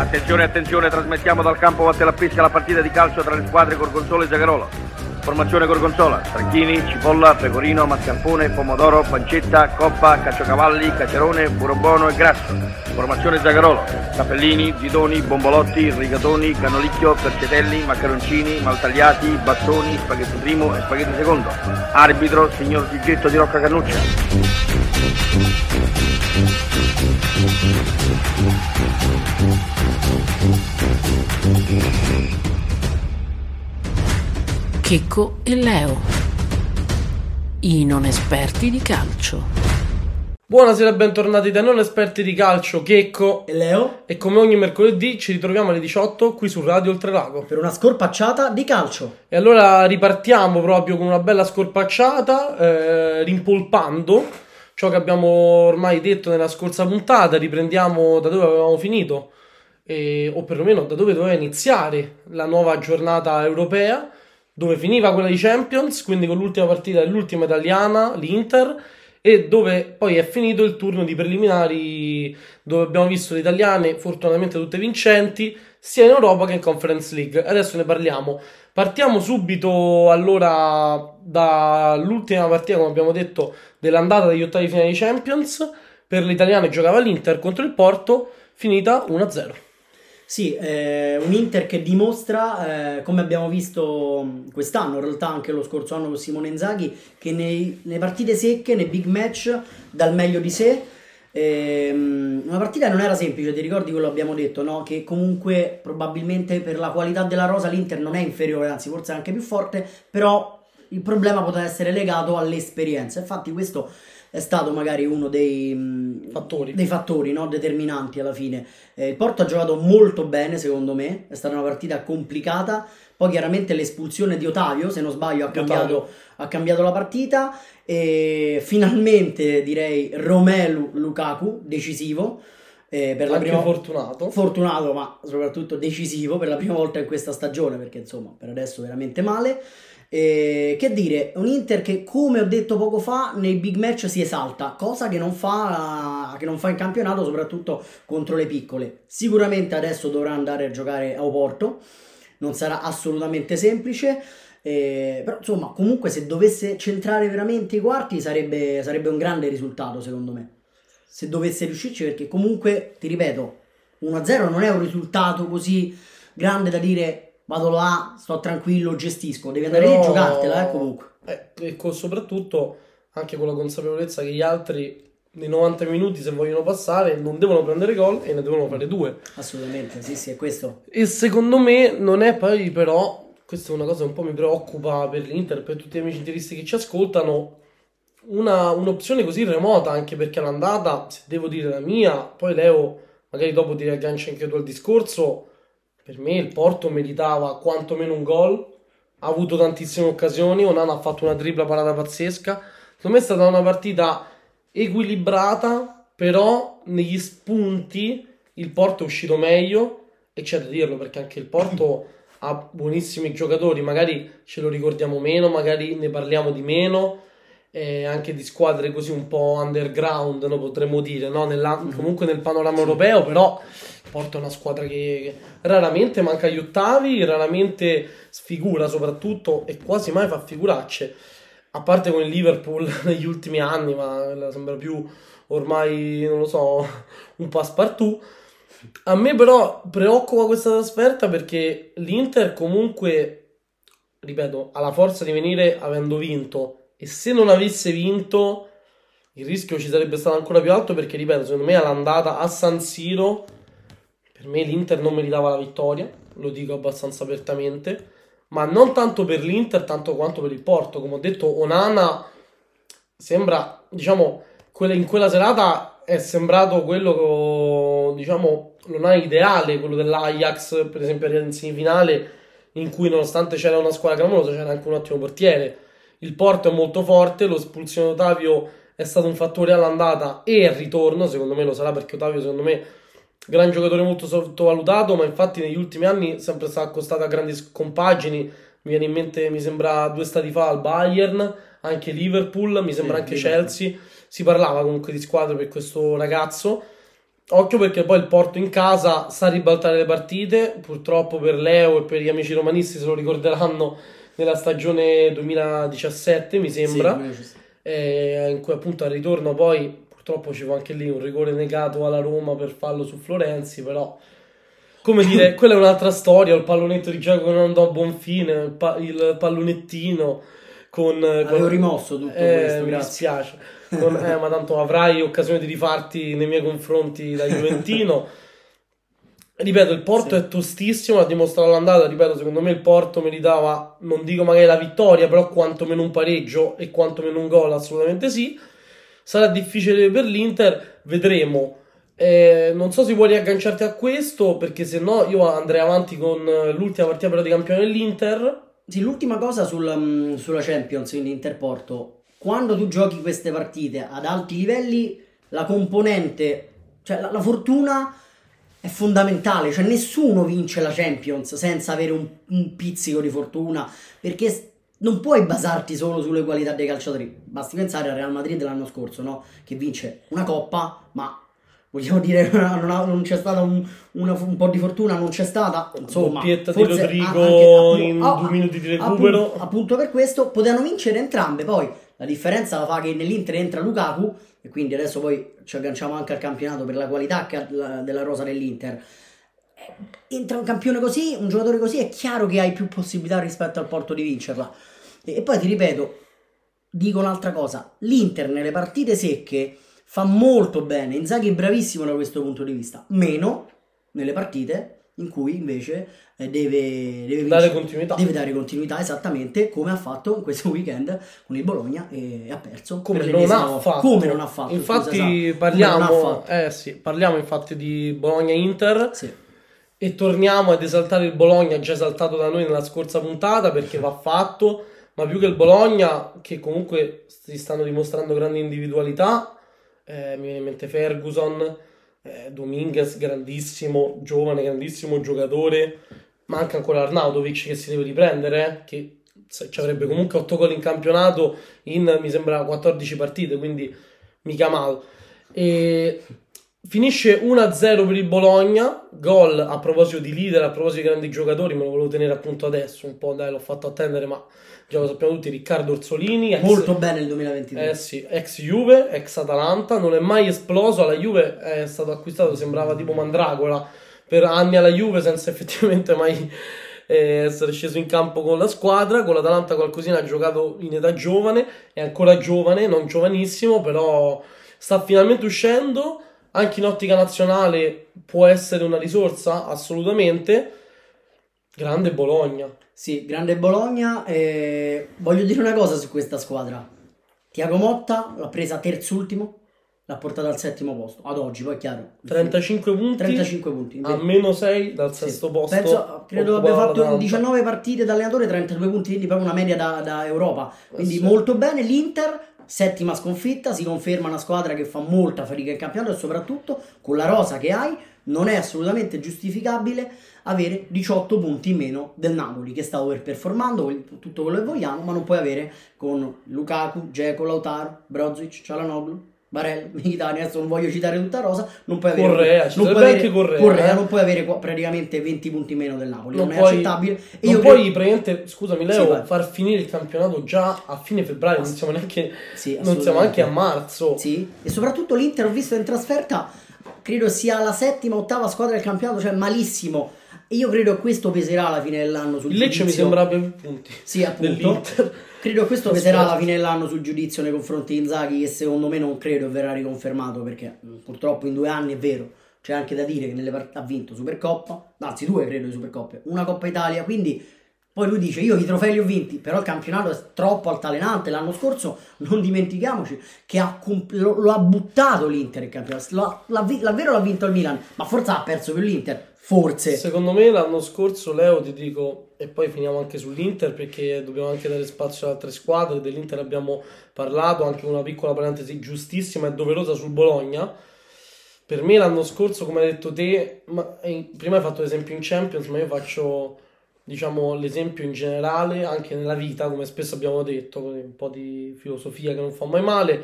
Attenzione, attenzione, trasmettiamo dal campo Vattelappizia la partita di calcio tra le squadre Gorgonzola e Zagarola. Formazione Gorgonzola: Stracchini, cipolla, pecorino, mascarpone, pomodoro, pancetta, coppa, caciocavalli, cacerone, burrobono e grasso. Formazione Zagarolo: capellini, zidoni, bombolotti, rigatoni, canolicchio, percetelli, maccaroncini, maltagliati, bastoni, spaghetti primo e spaghetti secondo. Arbitro signor Gigetto di Rocca Cannuccia. Checco e Leo, i non esperti di calcio. Buonasera e bentornati dai non esperti di calcio, Checco e Leo, e come ogni mercoledì ci ritroviamo alle 18 qui su Radio Oltrelago per una scorpacciata di calcio. E allora ripartiamo proprio con una bella scorpacciata, rimpolpando ciò che abbiamo ormai detto nella scorsa puntata. Riprendiamo da dove avevamo finito, o perlomeno da dove doveva iniziare la nuova giornata europea, dove finiva quella di Champions, quindi con l'ultima partita dell'ultima italiana, l'Inter, e dove poi è finito il turno di preliminari, dove abbiamo visto le italiane fortunatamente tutte vincenti, sia in Europa che in Conference League. Adesso ne parliamo. Partiamo subito allora dall'ultima partita, come abbiamo detto, dell'andata degli ottavi di finale di Champions. Per le italiane giocava l'Inter contro il Porto, finita 1-0. Sì, un Inter che dimostra, come abbiamo visto quest'anno, in realtà anche lo scorso anno con Simone Inzaghi, che nelle partite secche, nei big match, dà il meglio di sé. Una partita non era semplice, ti ricordi quello che abbiamo detto, no? Che comunque probabilmente per la qualità della rosa l'Inter non è inferiore, anzi forse è anche più forte, però il problema poteva essere legato all'esperienza. Infatti questo è stato magari uno dei fattori, no, determinanti alla fine. Il Porto ha giocato molto bene, secondo me, è stata una partita complicata. Poi chiaramente l'espulsione di Otavio, se non sbaglio, ha cambiato la partita. E finalmente direi Romelu Lukaku, decisivo. Per la prima... fortunato, ma soprattutto decisivo per la prima volta in questa stagione, perché insomma per adesso veramente male. Che dire, un Inter che, come ho detto poco fa, nei big match si esalta, cosa che non fa in campionato, soprattutto contro le piccole. Sicuramente adesso dovrà andare a giocare a Oporto, non sarà assolutamente semplice, però insomma comunque se dovesse centrare veramente i quarti sarebbe un grande risultato, secondo me, se dovesse riuscirci, perché comunque, ti ripeto, 1-0 non è un risultato così grande da dire vado là, sto tranquillo, gestisco. Devi andare lì e giocartela, comunque. E soprattutto anche con la consapevolezza che gli altri nei 90 minuti, se vogliono passare, non devono prendere gol e ne devono fare 2. Assolutamente, sì, è questo. E secondo me non è poi, però, questa è una cosa che un po' mi preoccupa per l'Inter, per tutti gli amici interisti che ci ascoltano, un'opzione così remota, anche perché all'andata, se devo dire la mia, poi Leo, magari dopo ti riagganci anche tu al discorso. Per me il Porto meritava quantomeno un gol, ha avuto tantissime occasioni, Onana ha fatto una tripla parata pazzesca. Secondo me è stata una partita equilibrata, però negli spunti il Porto è uscito meglio, e c'è da dirlo perché anche il Porto ha buonissimi giocatori, magari ce lo ricordiamo meno, magari ne parliamo di meno, anche di squadre così un po' underground, no, potremmo dire, no? Comunque nel panorama europeo, però Porto è una squadra che raramente manca agli ottavi, raramente sfigura soprattutto, e quasi mai fa figuracce, a parte con il Liverpool negli ultimi anni, ma sembra più ormai, non lo so, un passepartout. A me però preoccupa questa trasferta perché l'Inter comunque, ripeto, ha la forza di venire avendo vinto, e se non avesse vinto il rischio ci sarebbe stato ancora più alto, perché ripeto, secondo me all'andata a San Siro per me l'Inter non meritava la vittoria, lo dico abbastanza apertamente, ma non tanto per l'Inter tanto quanto per il Porto. Come ho detto, Onana sembra, diciamo, in quella serata è sembrato quello, diciamo, l'Onana ideale, quello dell'Ajax, per esempio in semifinale, in cui nonostante c'era una squadra clamorosa c'era anche un ottimo portiere. Il Porto è molto forte, l'espulsione di Otavio è stato un fattore all'andata e al ritorno, secondo me lo sarà, perché Otavio secondo me gran giocatore, molto sottovalutato, ma infatti negli ultimi anni è sempre stato accostato a grandi compagini. Mi viene in mente, mi sembra 2 stati fa, al Bayern, anche Liverpool, mi sembra anche Chelsea. Si parlava comunque di squadre per questo ragazzo, occhio perché poi il Porto in casa sa ribaltare le partite, purtroppo per Leo e per gli amici romanisti se lo ricorderanno nella stagione 2017 mi sembra, in cui appunto al ritorno poi purtroppo ci fu anche lì un rigore negato alla Roma per fallo su Florenzi, però come dire, quella è un'altra storia, il pallonetto di Dzeko che non andò a buon fine, il pallonettino avevo rimosso tutto questo, mi grazie. dispiace. Ma tanto avrai occasione di rifarti nei miei confronti da Juventino. Ripeto, il Porto è tostissimo, l'ha dimostrato l'andata. Ripeto, secondo me il Porto meritava, non dico magari la vittoria, però quantomeno un pareggio e quantomeno un gol, assolutamente sì. Sarà difficile per l'Inter, vedremo. Non so se vuoi riagganciarti a questo, perché se no io andrei avanti con l'ultima partita però di campione dell'Inter. Sì, l'ultima cosa sulla Champions, quindi Inter-Porto. Quando tu giochi queste partite ad alti livelli, la componente, cioè la fortuna è fondamentale, cioè nessuno vince la Champions senza avere un pizzico di fortuna, perché non puoi basarti solo sulle qualità dei calciatori. Basti pensare al Real Madrid dell'anno scorso, no? Che vince una coppa, ma vogliamo dire non c'è stata un po' di fortuna, non c'è stata, insomma, doppietta di Rodrigo in 2 minuti di recupero. Appunto per questo potevano vincere entrambe. Poi la differenza la fa che nell'Inter entra Lukaku, e quindi adesso poi ci agganciamo anche al campionato per la qualità della rosa dell'Inter. Entra un campione così, un giocatore così, è chiaro che hai più possibilità rispetto al Porto di vincerla. E poi ti ripeto, dico un'altra cosa, l'Inter nelle partite secche fa molto bene, Inzaghi è bravissimo da questo punto di vista, meno nelle partite in cui invece deve dare continuità. Deve dare continuità, esattamente come ha fatto in questo weekend con il Bologna, e ha perso come non ha fatto. Infatti scusa, parliamo infatti di Bologna-Inter, sì. E torniamo ad esaltare il Bologna, già esaltato da noi nella scorsa puntata, perché va fatto, ma più che il Bologna, che comunque si stanno dimostrando grandi individualità, mi viene in mente Ferguson, Dominguez, grandissimo, giovane, grandissimo giocatore, ma anche ancora Arnautovic che si deve riprendere, che ci avrebbe comunque 8 gol in campionato in, mi sembra, 14 partite, quindi mica male. E finisce 1-0 per il Bologna, gol a proposito di leader, a proposito di grandi giocatori, me lo volevo tenere appunto adesso, un po', dai, l'ho fatto attendere, ma già lo sappiamo tutti, Riccardo Orsolini, molto bene il 2023. Sì, ex Juve, ex Atalanta, non è mai esploso, alla Juve è stato acquistato, sembrava tipo Mandragola, per anni alla Juve senza effettivamente mai essere sceso in campo con la squadra. Con l'Atalanta qualcosina ha giocato in età giovane, è ancora giovane, non giovanissimo, però sta finalmente uscendo, anche in ottica nazionale può essere una risorsa, assolutamente. Grande Bologna. Sì, grande Bologna. Voglio dire una cosa su questa squadra. Thiago Motta l'ha presa terzultimo, l'ha portata al 7° posto ad oggi, poi è chiaro. 35 punti a meno 6 dal sesto posto. Credo abbia fatto in 19 partite da allenatore, 32 punti, quindi proprio una media da Europa. Quindi molto bene. L'Inter, 7ª sconfitta, si conferma una squadra che fa molta fatica in campionato, e soprattutto con la rosa che hai non è assolutamente giustificabile avere 18 punti in meno del Napoli, che sta overperformando, tutto quello che vogliamo, ma non puoi avere con Lukaku, Dzeko, Lautaro, Brozovic, Çalhanoğlu, Barella, Mkhitaryan, adesso non voglio citare tutta rosa, non puoi avere Correa, non puoi avere praticamente 20 punti in meno del Napoli, non è accettabile. E non puoi praticamente, scusami Leo, far finire il campionato già a fine febbraio, non siamo neanche non siamo anche a marzo. Sì, e soprattutto l'Inter, ho visto in trasferta, credo sia la 7ª, 8ª squadra del campionato, cioè malissimo. E io credo che questo peserà alla fine dell'anno sul Lecce giudizio. Mi sembra abbia più punti. Sì, appunto. Dell'Inter. Credo che questo peserà alla fine dell'anno sul giudizio nei confronti di Inzaghi, che secondo me non credo verrà riconfermato, perché purtroppo in 2 anni, è vero, c'è anche da dire che ha vinto Supercoppa, anzi 2 credo di Supercoppe, una Coppa Italia, quindi poi lui dice io i trofei li ho vinti, però il campionato è troppo altalenante. L'anno scorso, non dimentichiamoci che lo ha buttato l'Inter il campionato, l'avvero l'ha vinto il Milan, ma forse ha perso più l'Inter. Forse. Secondo me l'anno scorso, Leo, ti dico, e poi finiamo anche sull'Inter perché dobbiamo anche dare spazio ad altre squadre. Dell'Inter abbiamo parlato, anche una piccola parentesi giustissima e doverosa sul Bologna. Per me l'anno scorso, come hai detto te, prima hai fatto l'esempio in Champions, ma io faccio diciamo, l'esempio in generale, anche nella vita, come spesso abbiamo detto, un po' di filosofia che non fa mai male.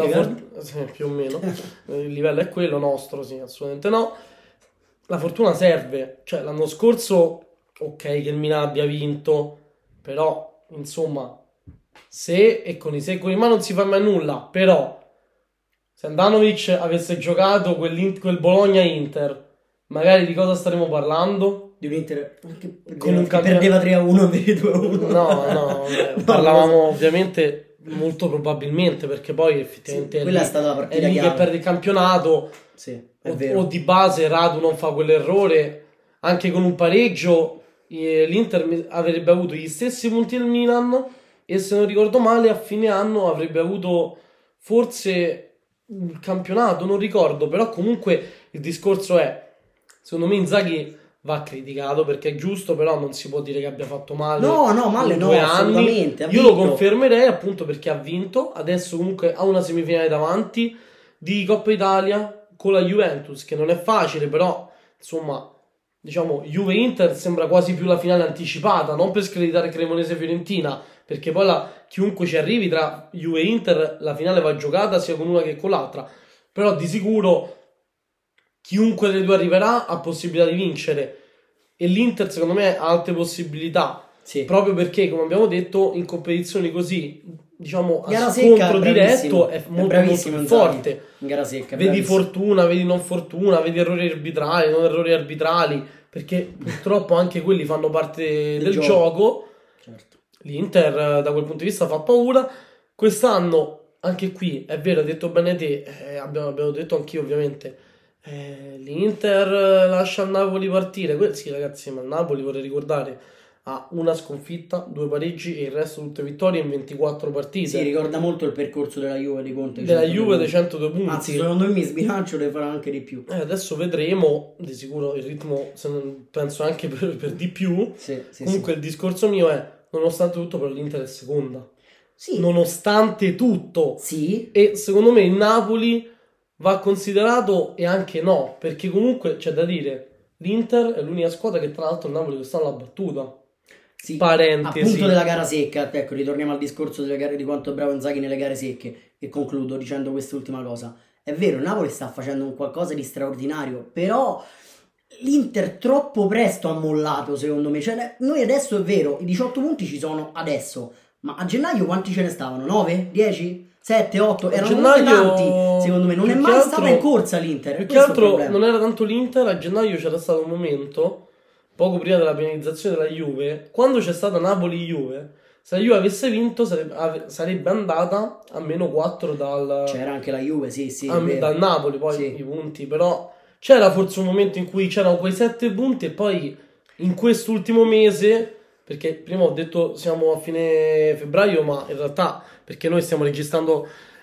Sì, più o meno. Il livello è quello nostro, sì, assolutamente no. La fortuna serve, cioè l'anno scorso, ok che il Milan abbia vinto, però, insomma, se e con i se e con i ma non si fa mai nulla, però se Andanovic avesse giocato quel Bologna-Inter, magari di cosa staremo parlando? Di un Inter Con un perdeva 3-1 invece 2-1. No, parlavamo ovviamente molto probabilmente, perché poi effettivamente quella è stata la partita è lì che perde il campionato. Sì, è vero. O di base Radu non fa quell'errore, anche con un pareggio l'Inter avrebbe avuto gli stessi punti del Milan, e se non ricordo male a fine anno avrebbe avuto forse il campionato, non ricordo, però comunque il discorso è, secondo me Inzaghi va criticato perché è giusto, però non si può dire che abbia fatto male. Male in no, 2 assolutamente. anni. Io lo confermerei appunto perché ha vinto, adesso comunque ha una semifinale davanti di Coppa Italia con la Juventus, che non è facile, però insomma, diciamo, Juve-Inter sembra quasi più la finale anticipata, non per screditare Cremonese-Fiorentina, perché poi chiunque ci arrivi tra Juve-Inter la finale va giocata sia con una che con l'altra, però di sicuro chiunque delle due arriverà ha possibilità di vincere, e l'Inter secondo me ha alte possibilità, proprio perché, come abbiamo detto, in competizioni così, diciamo, a scontro diretto è molto più forte. In gara secca, vedi fortuna, vedi non fortuna, vedi errori arbitrali, non errori arbitrali, perché purtroppo anche quelli fanno parte del gioco. Certo. L'Inter da quel punto di vista fa paura. Quest'anno anche qui è vero, ha detto bene te, abbiamo detto anch'io ovviamente, l'Inter lascia il Napoli partire. Sì ragazzi, ma il Napoli, vorrei ricordare, ha una sconfitta, 2 pareggi e il resto tutte vittorie in 24 partite. Sì, ricorda molto il percorso della Juve di Conte. Della Juve dei 102 punti. Anzi, secondo me mi sbilancio, ne farà anche di più. Adesso vedremo, di sicuro il ritmo penso anche per di più. Comunque il discorso mio è, nonostante tutto, per l'Inter è seconda. Sì. Nonostante tutto. Sì. E secondo me il Napoli va considerato, e anche no, perché comunque c'è da dire, l'Inter è l'unica squadra che tra l'altro il Napoli quest'anno l'ha battuta. Sì, parentesi. Appunto della gara secca, ecco, ritorniamo al discorso delle gare, di quanto è bravo Inzaghi nelle gare secche, e concludo dicendo quest'ultima cosa. È vero, il Napoli sta facendo un qualcosa di straordinario, però l'Inter troppo presto ha mollato, secondo me. Cioè, noi adesso è vero, i 18 punti ci sono adesso, ma a gennaio quanti ce ne stavano? 9? 10? 7, 8? Erano tanti, secondo me. Non è mai stata in corsa l'Inter. Più che altro non era tanto l'Inter, a gennaio c'era stato un momento, poco prima della penalizzazione della Juve, quando c'è stata Napoli-Juve, se la Juve avesse vinto sarebbe andata a meno 4 dal... C'era anche la Juve, sì, dal Napoli, poi i punti, però c'era forse un momento in cui c'erano quei 7 punti, e poi in quest'ultimo mese, perché prima ho detto siamo a fine febbraio, ma in realtà, perché noi stiamo registrando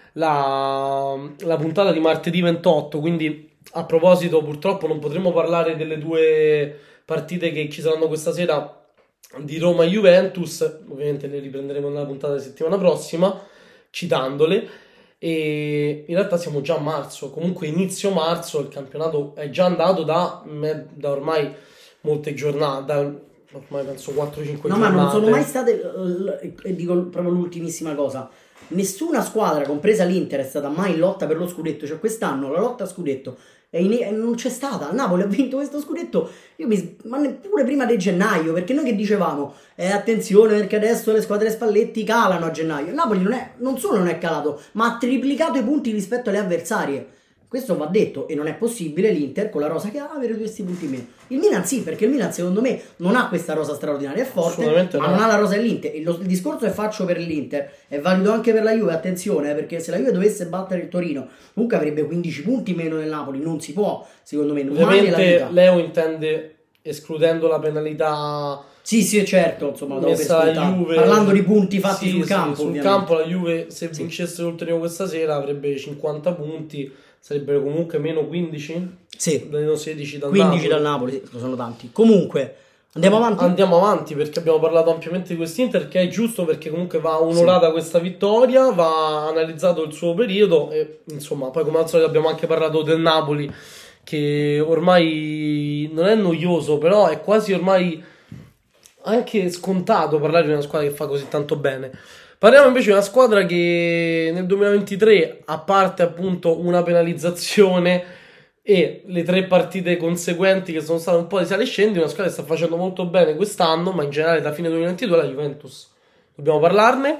la puntata di martedì 28, quindi a proposito purtroppo non potremo parlare delle 2 partite che ci saranno questa sera di Roma e Juventus, ovviamente le riprenderemo nella puntata di settimana prossima citandole, e in realtà siamo già a marzo, comunque inizio marzo, il campionato è già andato da ormai molte giornate, ormai penso 4-5 giornate. No, ma non sono mai state, e dico proprio l'ultimissima cosa, nessuna squadra, compresa l'Inter, è stata mai in lotta per lo scudetto. Cioè quest'anno la lotta a scudetto non c'è stata. Il Napoli ha vinto questo scudetto ma neppure prima di gennaio, perché noi che dicevamo attenzione perché adesso le squadre Spalletti calano a gennaio. Il Napoli non solo non è calato, ma ha triplicato i punti rispetto alle avversarie. Questo va detto, e non è possibile l'Inter con la rosa che ha avere questi punti in meno. Il Milan sì, perché il Milan secondo me non ha questa rosa straordinaria, è forte, ma non ha la rosa dell'Inter. Il discorso che faccio per l'Inter è valido anche per la Juve, attenzione, perché se la Juve dovesse battere il Torino comunque avrebbe 15 punti meno del Napoli, non si può, secondo me. Ovviamente Leo intende escludendo la penalità. Sì, certo, insomma, la Juve, parlando di punti fatti sul campo. Sul campo la Juve, se vincesse l'ultimo questa sera, avrebbe 50 punti, sarebbero comunque meno 15? Sì, meno 16 dal 15 Napoli. Dal Napoli, sono tanti. Comunque, andiamo avanti? Andiamo avanti, perché abbiamo parlato ampiamente di quest'Inter, che è giusto, perché comunque va onorata questa vittoria, va analizzato il suo periodo, e insomma, poi come al solito abbiamo anche parlato del Napoli, che ormai non è noioso, però è quasi ormai anche scontato parlare di una squadra che fa così tanto bene. Parliamo invece di una squadra che nel 2023, a parte appunto una penalizzazione e le 3 partite conseguenti che sono state un po' di sale e scendi, una squadra che sta facendo molto bene quest'anno, ma in generale da fine 2022, la Juventus. Dobbiamo parlarne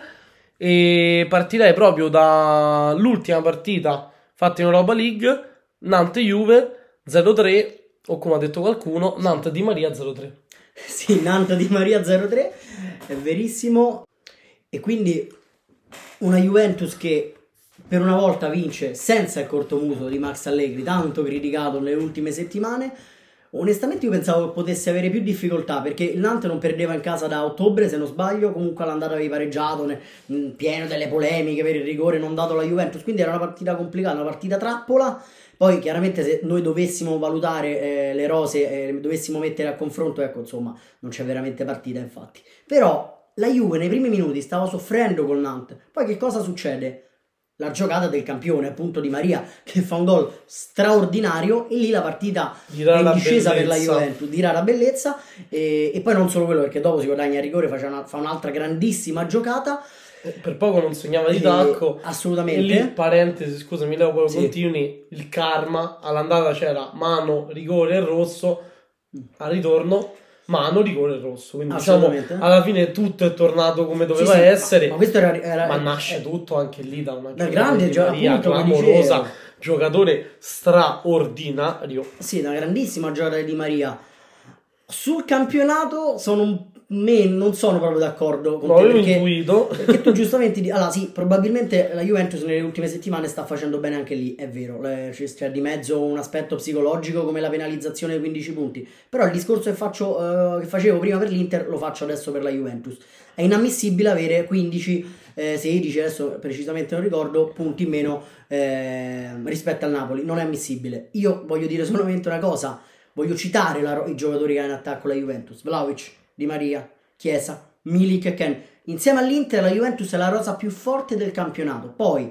e partirei proprio dall'ultima partita fatta in Europa League, Nantes-Juve 0-3, o come ha detto qualcuno, Nantes-Di Maria 0-3. Sì, Nantes-Di Maria 0-3, è verissimo. E quindi una Juventus che per una volta vince senza il cortomuso di Max Allegri, tanto criticato nelle ultime settimane. Onestamente io pensavo che potesse avere più difficoltà, perché il Nantes non perdeva in casa da ottobre, se non sbaglio, comunque all'andata avevi pareggiato, pieno delle polemiche per il rigore non dato alla Juventus, quindi era una partita complicata, una partita trappola. Poi chiaramente se noi dovessimo valutare le rose, dovessimo mettere a confronto, ecco, insomma, non c'è veramente partita infatti. Però la Juve nei primi minuti stava soffrendo col Nantes. Poi che cosa succede? La giocata del campione, appunto Di Maria, che fa un gol straordinario, e lì la partita è in discesa per la Juventus, di rara bellezza, e poi non solo quello, perché dopo si guadagna il rigore, fa un'altra grandissima giocata. Per poco non segnava di tacco. Assolutamente. E lì, parentesi, scusami Leo, poi continui, il karma, all'andata c'era mano, rigore e rosso, al ritorno mano, rigore e rosso, quindi diciamo alla fine tutto è tornato come doveva essere, ma questo ma nasce tutto anche lì da una grande giocata clamorosa, giocatore straordinario. Sì, una grandissima giocata di Di Maria. Sul campionato non sono proprio d'accordo con te, perché tu giustamente allora sì, probabilmente la Juventus nelle ultime settimane sta facendo bene anche lì, è vero, c'è di mezzo un aspetto psicologico come la penalizzazione dei 15 punti, però il discorso che facevo prima per l'Inter lo faccio adesso per la Juventus. È inammissibile avere 15 16, adesso precisamente non ricordo, punti in meno rispetto al Napoli, non è ammissibile. Io voglio dire solamente una cosa, voglio citare i giocatori che hanno in attacco la Juventus: Vlahovic, Di Maria, Chiesa, Milik e Ken. Insieme all'Inter la Juventus è la rosa più forte del campionato. Poi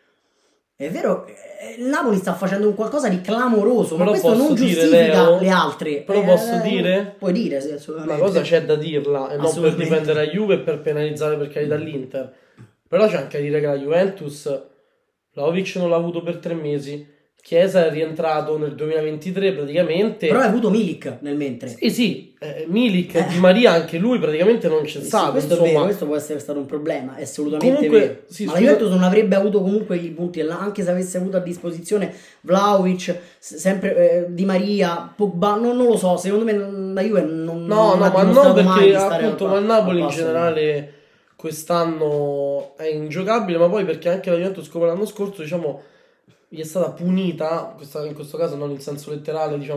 è vero, il Napoli sta facendo un qualcosa di clamoroso, ma questo non giustifica le altre. Però posso dire? Puoi dire, sì, assolutamente. Una cosa c'è da dirla, e non per difendere la Juve e per penalizzare per carità l'Inter. Però c'è anche da dire che la Juventus Vlahovic non l'ha avuto per 3 mesi. Chiesa è rientrato nel 2023 praticamente. Però hai avuto Milik nel mentre. Sì, Milik e Di Maria anche lui praticamente non c'è stato. Questo insomma. è vero, questo può essere stato un problema, è assolutamente comunque, vero. Sì, ma la Juventus non avrebbe avuto comunque i punti, anche se avesse avuto a disposizione Vlahovic, sempre Di Maria, Pogba, non lo so, secondo me la Juve non ha ma non perché stare appunto ma il Napoli in generale quest'anno è ingiocabile, ma poi perché anche la Juventus come l'anno scorso, diciamo, gli è stata punita, in questo caso non in senso letterale, diciamo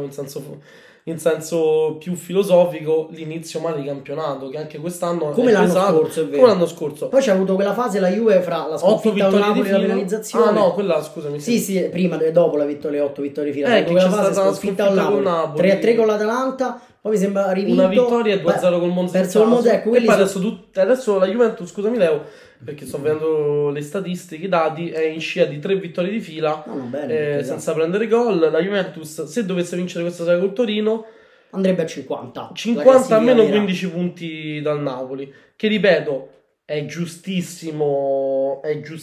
in senso più filosofico, l'inizio male di campionato, che anche quest'anno come l'anno scorso, è vero. Come l'anno scorso. Poi c'è avuto quella fase la Juve fra la sconfitta al Napoli e la penalizzazione. Ah no, quella scusami. Sì, prima e dopo le 8 vittorie di fila. Che c'è stata la sconfitta al Napoli. 3-3 con l'Atalanta. Poi mi sembra rivinto. Una vittoria e 2-0 col Monza. Perso il Monza, ecco, e poi adesso la Juventus, scusami Leo, perché sto vedendo le statistiche, i dati, è in scia di 3 vittorie di fila, senza prendere gol. La Juventus, se dovesse vincere questa sera col Torino, andrebbe a 50 a meno 15 punti dal Napoli, che ripeto è giustissimo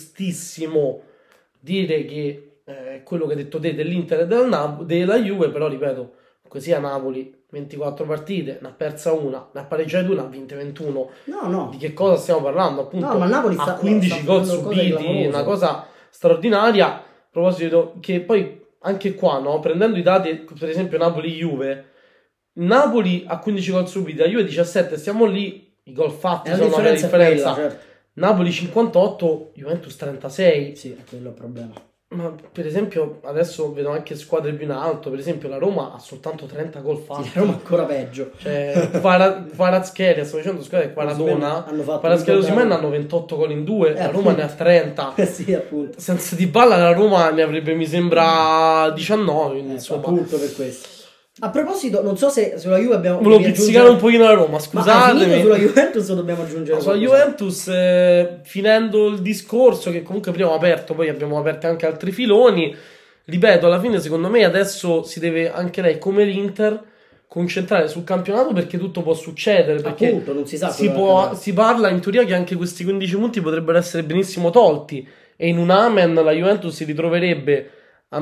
dire che quello che hai detto te dell'Inter e della Juve, però ripeto, così a Napoli 24 partite, ne ha persa una, ne ha pareggiate una, ha vinte 21. No. Di che cosa stiamo parlando? Appunto, ma Napoli ha 15 gol subiti, una cosa straordinaria. A proposito, che poi anche qua, no, prendendo i dati, per esempio Napoli-Juve, Napoli ha 15 gol subiti, la Juve 17, stiamo lì, i gol fatti sono una differenza. Quella, certo. Napoli 58, Juventus 36. Sì, quello è il problema. Ma per esempio adesso vedo anche squadre più in alto, per esempio la Roma ha soltanto 30 gol fatti. Sì, la Roma ancora peggio. Cioè Kvaratskhelia, sto dicendo squadre Quaradona, Kvaratskhelia e Osimhen hanno 28 gol in 2, la Roma ne ha 30. Sì, appunto. Senza Dybala la Roma ne avrebbe, mi sembra, 19, insomma. Appunto per questo. A proposito, non so se sulla Juve abbiamo... Volevo pizzicare un pochino la Roma, scusatemi. Ma sulla Juventus o dobbiamo aggiungere sulla Juventus, finendo il discorso che comunque prima ho aperto, poi abbiamo aperto anche altri filoni, ripeto, alla fine secondo me adesso si deve anche lei, come l'Inter, concentrare sul campionato, perché tutto può succedere, perché appunto non si sa si parla in teoria che anche questi 15 punti potrebbero essere benissimo tolti, e in un amen la Juventus si ritroverebbe a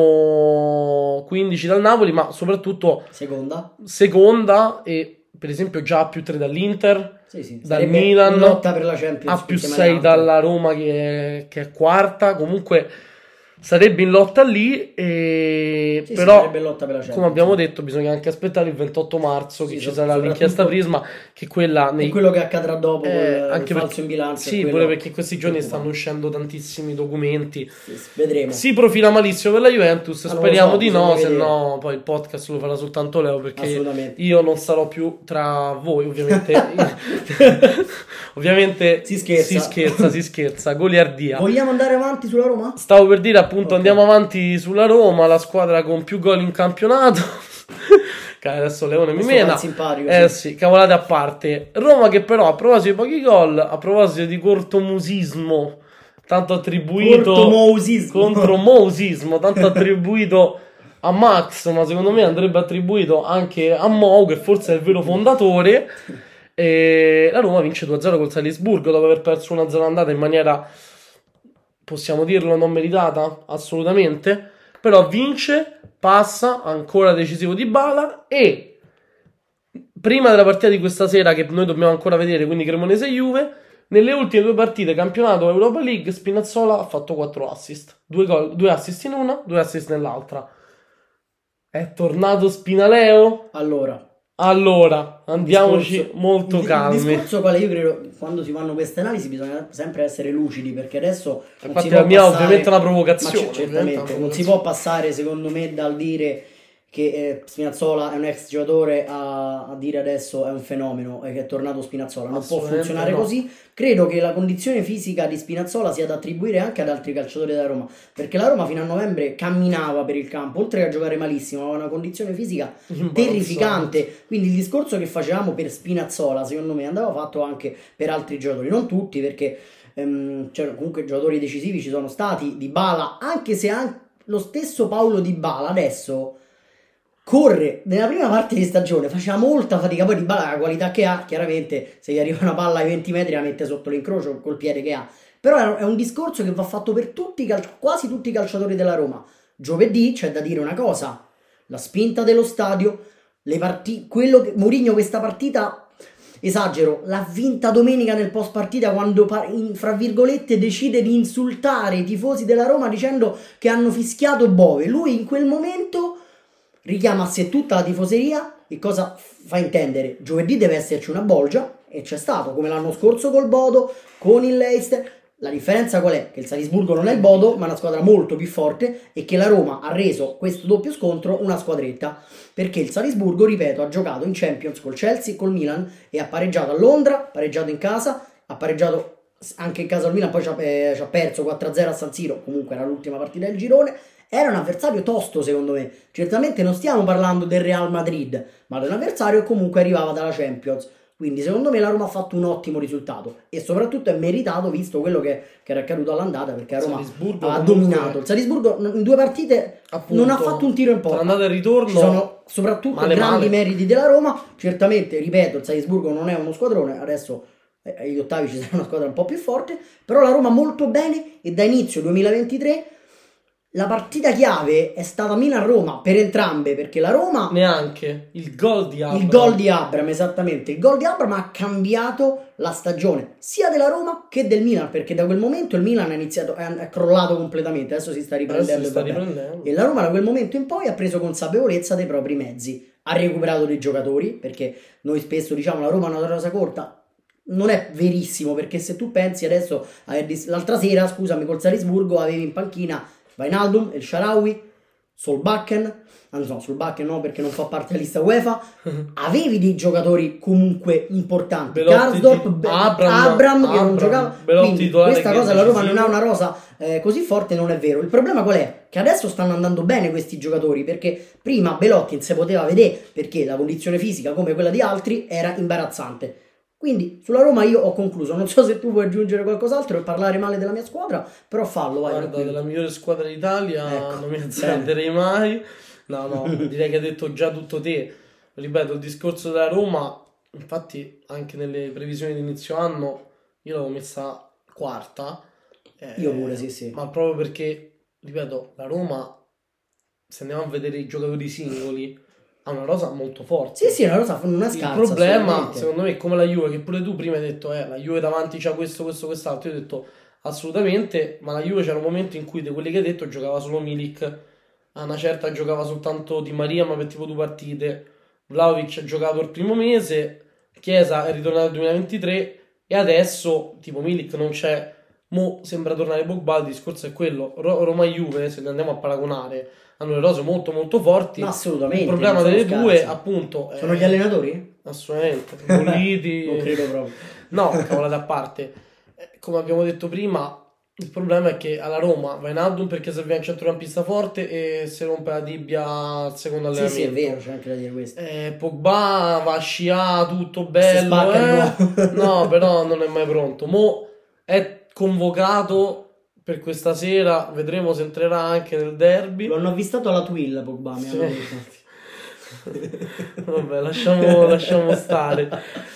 meno 15 dal Napoli, ma soprattutto seconda e per esempio già a più 3 dall'Inter, dal Milan, lotta per la Champions, a più 6 dalla Roma che è quarta. Comunque sarebbe in lotta lì, però lotta per la come abbiamo detto bisogna anche aspettare il 28 marzo che ci sarà l'inchiesta Prisma, che quella è quello che accadrà dopo anche il falso in bilancio. Sì, pure perché questi giorni stanno uscendo tantissimi documenti. Vedremo. Si profila malissimo per la Juventus, speriamo di no, se no poi il podcast lo farà soltanto Leo, perché io non sarò più tra voi, ovviamente. Ovviamente si scherza, goliardia. Vogliamo andare avanti sulla Roma? Stavo per dire appunto, andiamo avanti sulla Roma, la squadra con più gol in campionato. Adesso Leone mi mena. Sì, cavolate a parte. Roma che però, a proposito di pochi gol, a proposito di cortomusismo tanto attribuito contromousismo tanto attribuito a Max, ma secondo me andrebbe attribuito anche a Mou, che forse è il vero fondatore. E la Roma vince 2-0 col Salisburgo dopo aver perso 1-0 andata in maniera, possiamo dirlo, non meritata assolutamente, però vince, passa, ancora decisivo Dybala, e prima della partita di questa sera che noi dobbiamo ancora vedere, quindi Cremonese-Juve, nelle ultime 2 partite campionato Europa League Spinazzola ha fatto 4 assist, 2 assist in una, 2 assist nell'altra. È tornato Spinaleo? Allora, andiamoci molto calmi. Il discorso quale io credo, quando si fanno queste analisi bisogna sempre essere lucidi, perché adesso infatti la mia ovviamente è una provocazione, certamente non si può passare secondo me dal dire che Spinazzola è un ex giocatore a dire adesso è un fenomeno e che è tornato Spinazzola. Non può funzionare così. Credo che la condizione fisica di Spinazzola sia da attribuire anche ad altri calciatori della Roma, perché la Roma fino a novembre camminava per il campo, oltre a giocare malissimo, aveva una condizione fisica terrificante. Quindi il discorso che facevamo per Spinazzola secondo me andava fatto anche per altri giocatori, non tutti, perché comunque giocatori decisivi ci sono stati. Dybala, anche se anche lo stesso Paulo Dybala adesso corre nella prima parte di stagione, faceva molta fatica. Poi Dybala, la qualità che ha, chiaramente se gli arriva una palla ai 20 metri la mette sotto l'incrocio col piede che ha, però è un discorso che va fatto per quasi tutti i calciatori della Roma. Giovedì c'è da dire una cosa: la spinta dello stadio, quello che Mourinho questa partita, esagero, l'ha vinta domenica nel post partita, quando fra virgolette decide di insultare i tifosi della Roma dicendo che hanno fischiato Bove. Lui in quel momento richiama a sé tutta la tifoseria. E cosa fa intendere? Giovedì deve esserci una bolgia, e c'è stato, come l'anno scorso col Bodo, con il Leicester. La differenza qual è? Che il Salisburgo non è il Bodo, ma è una squadra molto più forte, e che la Roma ha reso questo doppio scontro una squadretta, perché il Salisburgo, ripeto, ha giocato in Champions col Chelsea e col Milan e ha pareggiato a Londra, pareggiato in casa, ha pareggiato anche in casa al Milan, poi ci ha perso 4-0 a San Siro, comunque era l'ultima partita del girone. Era un avversario tosto, secondo me. Certamente non stiamo parlando del Real Madrid, ma di un avversario che comunque arrivava dalla Champions. Quindi secondo me la Roma ha fatto un ottimo risultato, e soprattutto è meritato visto quello che era accaduto all'andata, perché la Roma ha dominato. Il Salisburgo in 2 partite non ha fatto un tiro in porta. Andata e ritorno. Ci sono soprattutto grandi meriti della Roma. Certamente, ripeto, il Salisburgo non è uno squadrone, adesso agli ottavi ci sarà una squadra un po' più forte, però la Roma molto bene, e da inizio 2023 la partita chiave è stata Milan-Roma per entrambe, perché la Roma neanche il gol di Abraham, esattamente, il gol di Abraham ha cambiato la stagione sia della Roma che del Milan, perché da quel momento il Milan è crollato completamente, adesso si sta riprendendo, e la Roma da quel momento in poi ha preso consapevolezza dei propri mezzi, ha recuperato dei giocatori, perché noi spesso diciamo la Roma è una rosa corta. Non è verissimo, perché se tu pensi adesso, l'altra sera, scusami, col Salisburgo avevi in panchina Wijnaldum, El Shaarawy, Solbakken no, perché non fa parte della lista UEFA. Avevi dei giocatori comunque importanti, Karsdorp, Abraham che non giocava. Quindi questa cosa, la Roma non ha una rosa così forte, non è vero. Il problema qual è? Che adesso stanno andando bene questi giocatori, perché prima Belotti non si poteva vedere, perché la condizione fisica, come quella di altri, era imbarazzante. Quindi sulla Roma io ho concluso. Non so se tu vuoi aggiungere qualcos'altro e parlare male della mia squadra, però fallo, vai. Guarda, della migliore squadra d'Italia non mi azzarderei mai. No, direi che hai detto già tutto te. ripeto, il discorso della Roma, infatti anche nelle previsioni di inizio anno io l'avevo messa quarta. Io pure, sì. Ma proprio perché, ripeto, la Roma, se andiamo a vedere i giocatori singoli, ha una rosa molto forte. Sì, una rosa non è scarsa. Il problema, secondo me, è come la Juve, che pure tu prima hai detto, la Juve davanti c'ha questo, quest'altro. Io ho detto, assolutamente, ma la Juve c'era un momento in cui, di quelli che hai detto, giocava solo Milik, a una certa giocava soltanto Di Maria, ma per tipo 2 partite. Vlahovic ha giocato il primo mese, Chiesa è ritornato nel 2023 e adesso, tipo Milik non c'è, mo sembra tornare Pogba, il discorso è quello. Roma e Juve, se ne andiamo a paragonare, hanno le rose molto molto forti. No, assolutamente. Il problema delle due, appunto, sono gli allenatori? Assolutamente. Bolliti. Non credo proprio. No, cavolate a parte. Come abbiamo detto prima, il problema è che alla Roma Wijnaldum perché serve un centrocampista forte e si rompe la tibia al secondo allenamento. Sì, è vero, c'è anche da dire questo. Pogba va a scià, tutto bello. No, però non è mai pronto. Mo è convocato per questa sera, vedremo se entrerà anche nel derby. L'hanno avvistato alla Twill Pogba, mi hanno detto. Vabbè, lasciamo stare.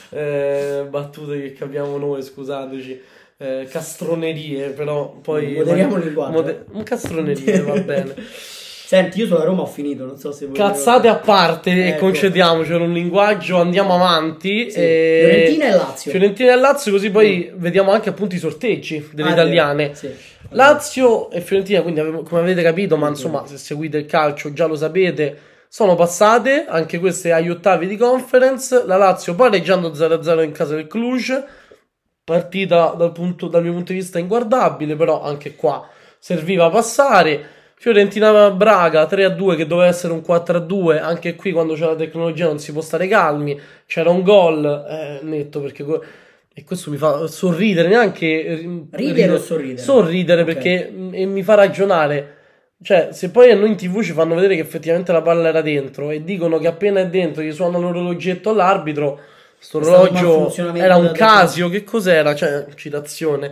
Battute che capiamo noi, scusateci. Castronerie, però poi moderiamo il linguaggio. Castronerie, va bene. Senti, io sulla Roma ho finito, non so se vuoi. Cazzate a parte, ecco. Concediamocelo un linguaggio, andiamo avanti. Sì. Fiorentina e Lazio, così poi vediamo anche appunto i sorteggi delle italiane. Sì. Lazio e Fiorentina, quindi come avete capito, ma insomma, se seguite il calcio già lo sapete, sono passate anche queste agli ottavi di conference. La Lazio pareggiando 0-0 in casa del Cluj, partita dal mio punto di vista inguardabile, però anche qua serviva passare. Fiorentina-Braga 3-2 che doveva essere un 4-2, anche qui quando c'è la tecnologia non si può stare calmi, c'era un gol netto, perché e questo mi fa sorridere, neanche ridere o sorridere, okay. Perché mi fa ragionare, cioè se poi a noi in TV ci fanno vedere che effettivamente la palla era dentro e dicono che appena è dentro gli suona l'orologetto all'arbitro, sto orologio era un Casio, che cos'era? Cioè, citazione.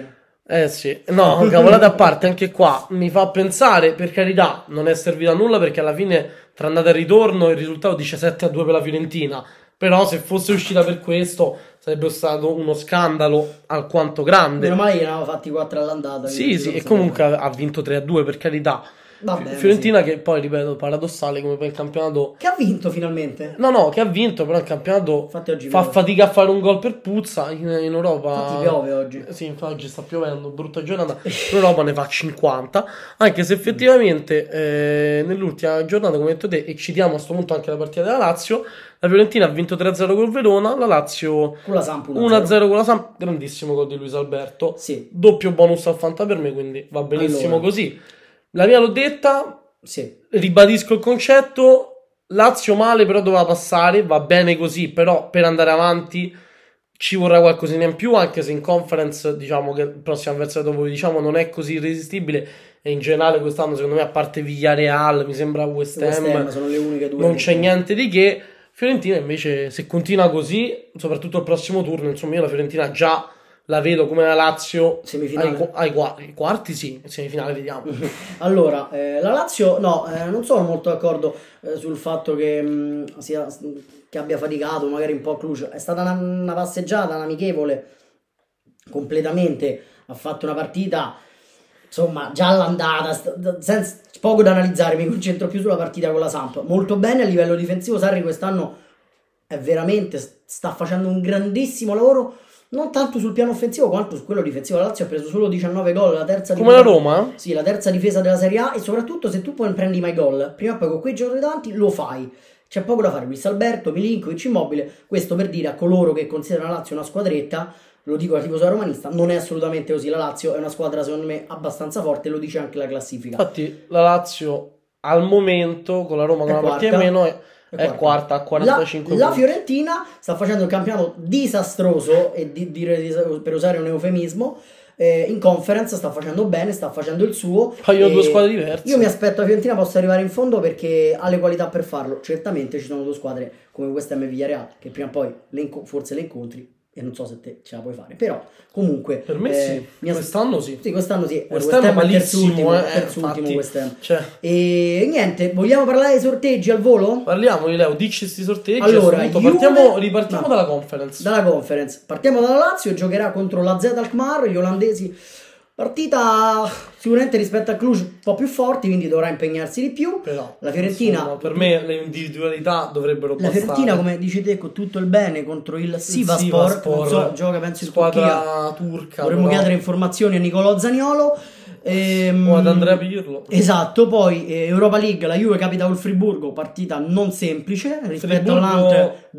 Sì, no, cavolate a parte, anche qua mi fa pensare, per carità, non è servito a nulla perché alla fine tra andata e ritorno il risultato dice 7-2 per la Fiorentina, però se fosse uscita per questo sarebbe stato uno scandalo alquanto grande. Meno male che ne aveva fatti 4 all'andata. Sì, e comunque ha vinto 3-2, per carità. Vabbè, Fiorentina che poi, ripeto, paradossale come poi il campionato che ha vinto finalmente. No, che ha vinto, però il campionato fa fatica a fare un gol per puzza in Europa. Infatti piove oggi. Sì, infatti oggi sta piovendo, brutta giornata. In Europa ne fa 50, anche se effettivamente nell'ultima giornata, come hai detto te, e citiamo a sto punto anche la partita della Lazio, la Fiorentina ha vinto 3-0 col Verona, la Lazio con la Samp 1-0 con la Samp, grandissimo gol di Luis Alberto. Sì. Doppio bonus al Fanta per me, quindi va benissimo così. La mia l'ho detta, sì. Ribadisco il concetto, Lazio male però doveva passare, va bene così, però per andare avanti ci vorrà qualcosina in più, anche se in conference diciamo che il prossimo avversario dopo diciamo non è così irresistibile e in generale quest'anno secondo me a parte Villarreal, mi sembra West Ham sono le uniche due non c'è niente di che. Fiorentina invece se continua così, soprattutto il prossimo turno, insomma io la Fiorentina già la vedo come la Lazio ai quarti, sì, semifinale vediamo. Allora, la Lazio, non sono molto d'accordo sul fatto che abbia faticato magari un po' Cluj. È stata una passeggiata, un amichevole, completamente. Ha fatto una partita, insomma, già all'andata, poco da analizzare, mi concentro più sulla partita con la Samp. Molto bene a livello difensivo, Sarri quest'anno è veramente, sta facendo un grandissimo lavoro. Non tanto sul piano offensivo quanto su quello difensivo. La Lazio ha preso solo 19 gol, la terza come difesa, la Roma? Sì, la terza difesa della Serie A. E soprattutto se tu poi prendi mai gol, prima o poi con quei giocatori davanti lo fai. C'è poco da fare. Luis Alberto, Milinkovic, Immobile. Questo per dire a coloro che considerano la Lazio una squadretta, lo dico da tifoso romanista, non è assolutamente così. La Lazio è una squadra secondo me abbastanza forte, lo dice anche la classifica. Infatti la Lazio al momento con la Roma con una partita in meno è quarta a 45 punti. La Fiorentina sta facendo un campionato disastroso, e per usare un eufemismo, in conference sta facendo bene, sta facendo il suo. Paiono due squadre diverse. Io mi aspetto la Fiorentina possa arrivare in fondo perché ha le qualità per farlo. Certamente ci sono due squadre come West Ham e Villarreal che prima o poi forse le incontri e non so se te ce la puoi fare, però comunque Per me sì, quest'anno sì. Sì, quest'anno sì. West Ham malissimo, terzultimo West Ham. Cioè. E niente, vogliamo parlare dei sorteggi al volo? Parliamo di Leo, dici questi sorteggi. Allora, ripartiamo dalla conference. Dalla conference. Partiamo dalla Lazio, giocherà contro la Z Alkmaar, gli olandesi. Partita sicuramente rispetto al Cluj un po' più forti, quindi dovrà impegnarsi di più. Però la Fiorentina, insomma, per me le individualità dovrebbero bastare. La Fiorentina, come dici te, con tutto il bene contro il Sivasspor, non so, gioca penso in squadra turca. Dovremmo chiedere informazioni a Nicolò Zaniolo. O ad Andrea Pirlo. Esatto. Poi Europa League, la Juve capita col Friburgo, partita non semplice rispetto all'Nantes.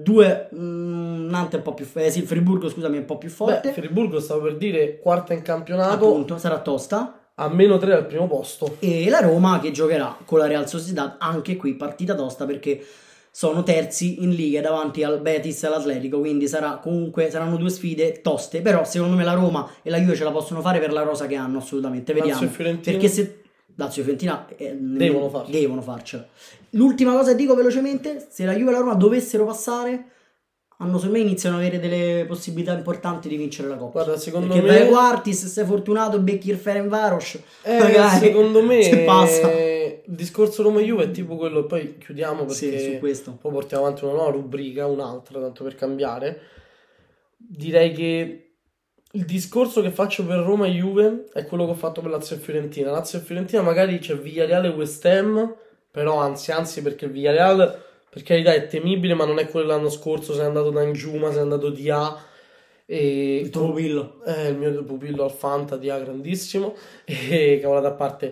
Nantes un po' più il Friburgo, scusami, è un po' più forte. Friburgo, stavo per dire, quarta in campionato, appunto, sarà tosta, a -3 al primo posto. E la Roma che giocherà con la Real Sociedad, anche qui partita tosta perché sono terzi in Liga davanti al Betis e all'Atletico, quindi saranno due sfide toste, però secondo me la Roma e la Juve ce la possono fare per la rosa che hanno, assolutamente, vediamo. Lazio e Fiorentina, perché se Lazio e Fiorentina devono farcela. L'ultima cosa che dico velocemente: se la Juve e la Roma dovessero passare, secondo me iniziano ad avere delle possibilità importanti di vincere la Coppa. Guarda, secondo perché me vai ai quarti, se sei fortunato becchi il Ferencváros, magari secondo me se passa. Il discorso Roma-Juve è tipo quello, e poi chiudiamo perché su questo poi portiamo avanti una nuova rubrica, un'altra, tanto per cambiare. Direi che il discorso che faccio per Roma e Juve è quello che ho fatto per Lazio e Fiorentina. Lazio e Fiorentina magari c'è Villarreal e West Ham, però anzi perché il Villarreal, per carità, è temibile, ma non è quello dell'anno scorso. Se è andato Danjuma, se è andato Dia, e il tuo pupillo, il mio pupillo al Fanta, Dia grandissimo, e cavolate a parte,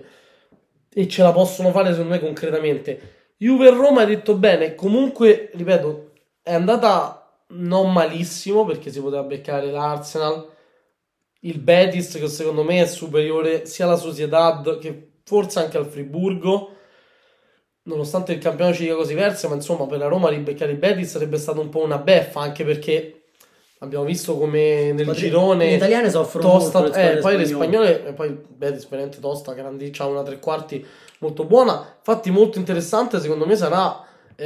e ce la possono fare secondo me concretamente. Juve e Roma, hai detto bene, comunque ripeto, è andata non malissimo perché si poteva beccare l'Arsenal, il Betis che secondo me è superiore sia alla Sociedad che forse anche al Friburgo, nonostante il campionato ci dica così diverse, ma insomma per la Roma ribeccare il Betis sarebbe stato un po' una beffa, anche perché abbiamo visto come nel girone gli italiani soffrono tosta, molto poi le spagnole, e poi il Betis veramente tosta, c'ha una tre quarti molto buona. Infatti molto interessante secondo me sarà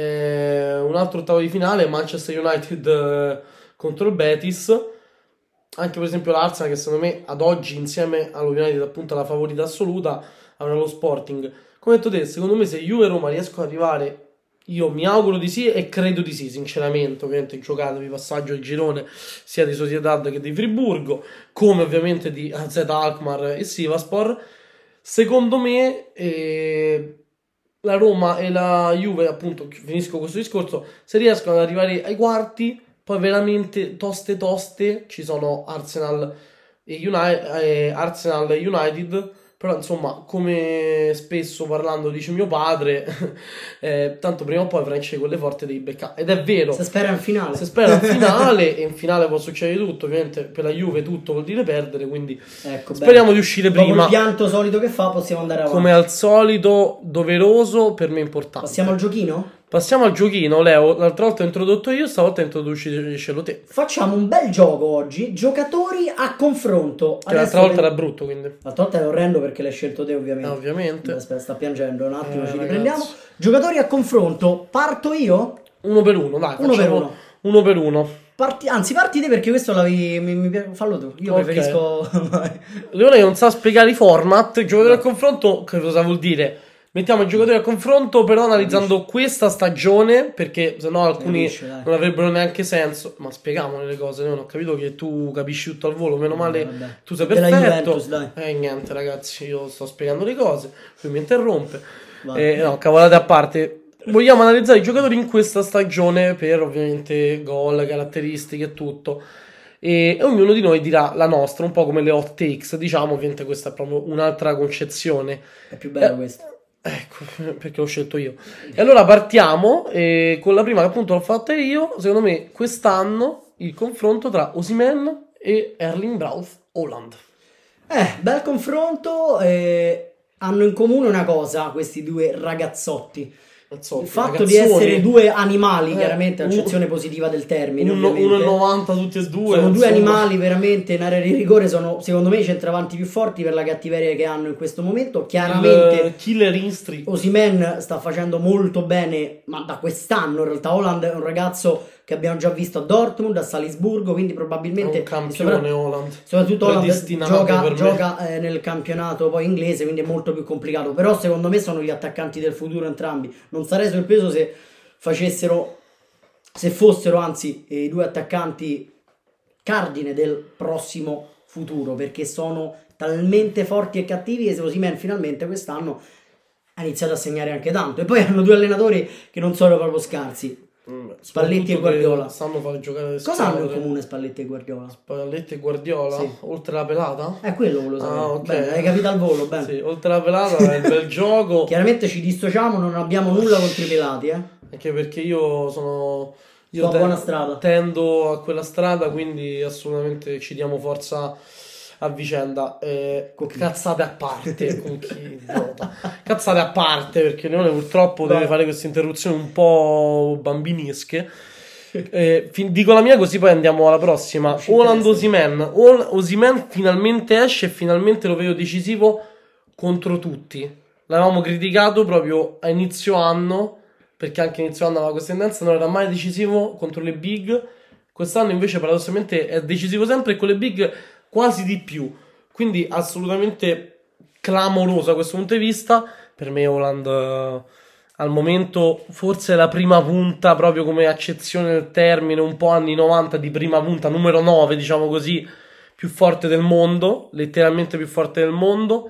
un altro ottavo di finale, Manchester United contro il Betis. Anche per esempio l'Arsenal, che secondo me ad oggi insieme allo United appunto la favorita assoluta, avrà lo Sporting. Come detto te, secondo me se Juve e Roma riescono ad arrivare, io mi auguro di sì e credo di sì, sinceramente. Ovviamente giocatevi passaggio il girone sia di Sociedad che di Friburgo, come ovviamente di AZ Alkmaar e Sivasspor. Secondo me la Roma e la Juve, appunto, finisco questo discorso, se riescono ad arrivare ai quarti, poi veramente toste ci sono Arsenal e United. Però insomma, come spesso parlando dice mio padre, tanto prima o poi Francia quelle forti devi beccare. Ed è vero. Se spera in finale. E in finale può succedere tutto. Ovviamente per la Juve tutto vuol dire perdere, quindi ecco, speriamo di uscire prima. Dopo il pianto solito che fa possiamo andare avanti. Come al solito, doveroso, per me importante. Passiamo al giochino? Passiamo al giochino, Leo. L'altra volta ho introdotto io, stavolta introduciscelo te. Facciamo un bel gioco oggi. Giocatori a confronto. Che l'altra volta era brutto, quindi. L'altra volta è orrendo perché l'hai scelto te, ovviamente. Ovviamente. Aspetta, sta piangendo. Un attimo, ci ragazzi, riprendiamo. Giocatori a confronto. Parto io? Uno per uno, dai. Uno per uno. Uno per uno. Anzi, parti te perché questo fallo tu. Io preferisco. Leone non sa spiegare i format. Giocatori a confronto, che cosa vuol dire? Mettiamo i giocatori a confronto, però analizzando questa stagione, perché sennò alcuni non avrebbero neanche senso. Ma spieghiamole le cose, non ho capito che tu capisci tutto al volo, meno male tu sei perfetto. Niente ragazzi, io sto spiegando le cose, lui mi interrompe. No, cavolate a parte. Vogliamo analizzare i giocatori in questa stagione per ovviamente gol, caratteristiche e tutto. E ognuno di noi dirà la nostra, un po' come le hot takes, diciamo. Ovviamente questa è proprio un'altra concezione. È più bella questa. Ecco, perché l'ho scelto io. E allora partiamo con la prima che appunto l'ho fatta io. Secondo me quest'anno il confronto tra Osimhen e Erling Braut Haaland. Bel confronto. Hanno in comune una cosa questi due ragazzotti. Il fatto di essere due animali, chiaramente, l'accezione positiva del termine. 1,90 tutti e due. Sono due animali veramente in area di rigore. Sono secondo me i centravanti più forti per la cattiveria che hanno in questo momento. Chiaramente Killer Instri. Osimhen sta facendo molto bene, ma da quest'anno in realtà. Haaland è un ragazzo che abbiamo già visto a Dortmund, a Salisburgo, quindi probabilmente È un campione Haaland. soprattutto Haaland Predestinato per me. gioca nel campionato poi inglese, quindi è molto più complicato, però secondo me sono gli attaccanti del futuro entrambi. Non sarei sorpreso se fossero anzi i due attaccanti cardine del prossimo futuro, perché sono talmente forti e cattivi che Osimhen finalmente quest'anno ha iniziato a segnare anche tanto. E poi hanno due allenatori che non sono proprio scarsi, Spalletti e Guardiola. Stanno a fare giocare le Cosa hanno in squadre. comune Spalletti e Guardiola? Spalletti e Guardiola? Sì. Oltre la pelata? Quello volevo sapere. Ah, ok. Bene, hai capito al volo, bene. Sì, oltre la pelata è il bel gioco. Chiaramente ci dissociamo, non abbiamo nulla contro i pelati, Anche perché io sono... Sto a buona strada. Tendo a quella strada, quindi assolutamente ci diamo forza a vicenda. Cazzate a parte, con chi idiota. Cazzate a parte, perché Leone purtroppo deve fare queste interruzioni un po' bambinesche. Dico la mia così poi andiamo alla prossima. Haaland Osimhen. Osimhen finalmente esce e finalmente lo vedo decisivo contro tutti. L'avevamo criticato proprio a inizio anno, perché anche inizio anno aveva questa tendenza, non era mai decisivo contro le big. Quest'anno invece paradossalmente è decisivo sempre e con le big quasi di più, quindi assolutamente clamoroso da questo punto di vista. Per me Haaland al momento forse è la prima punta, proprio come accezione del termine, un po' anni 90 di prima punta, numero 9 diciamo così, più forte del mondo, letteralmente più forte del mondo.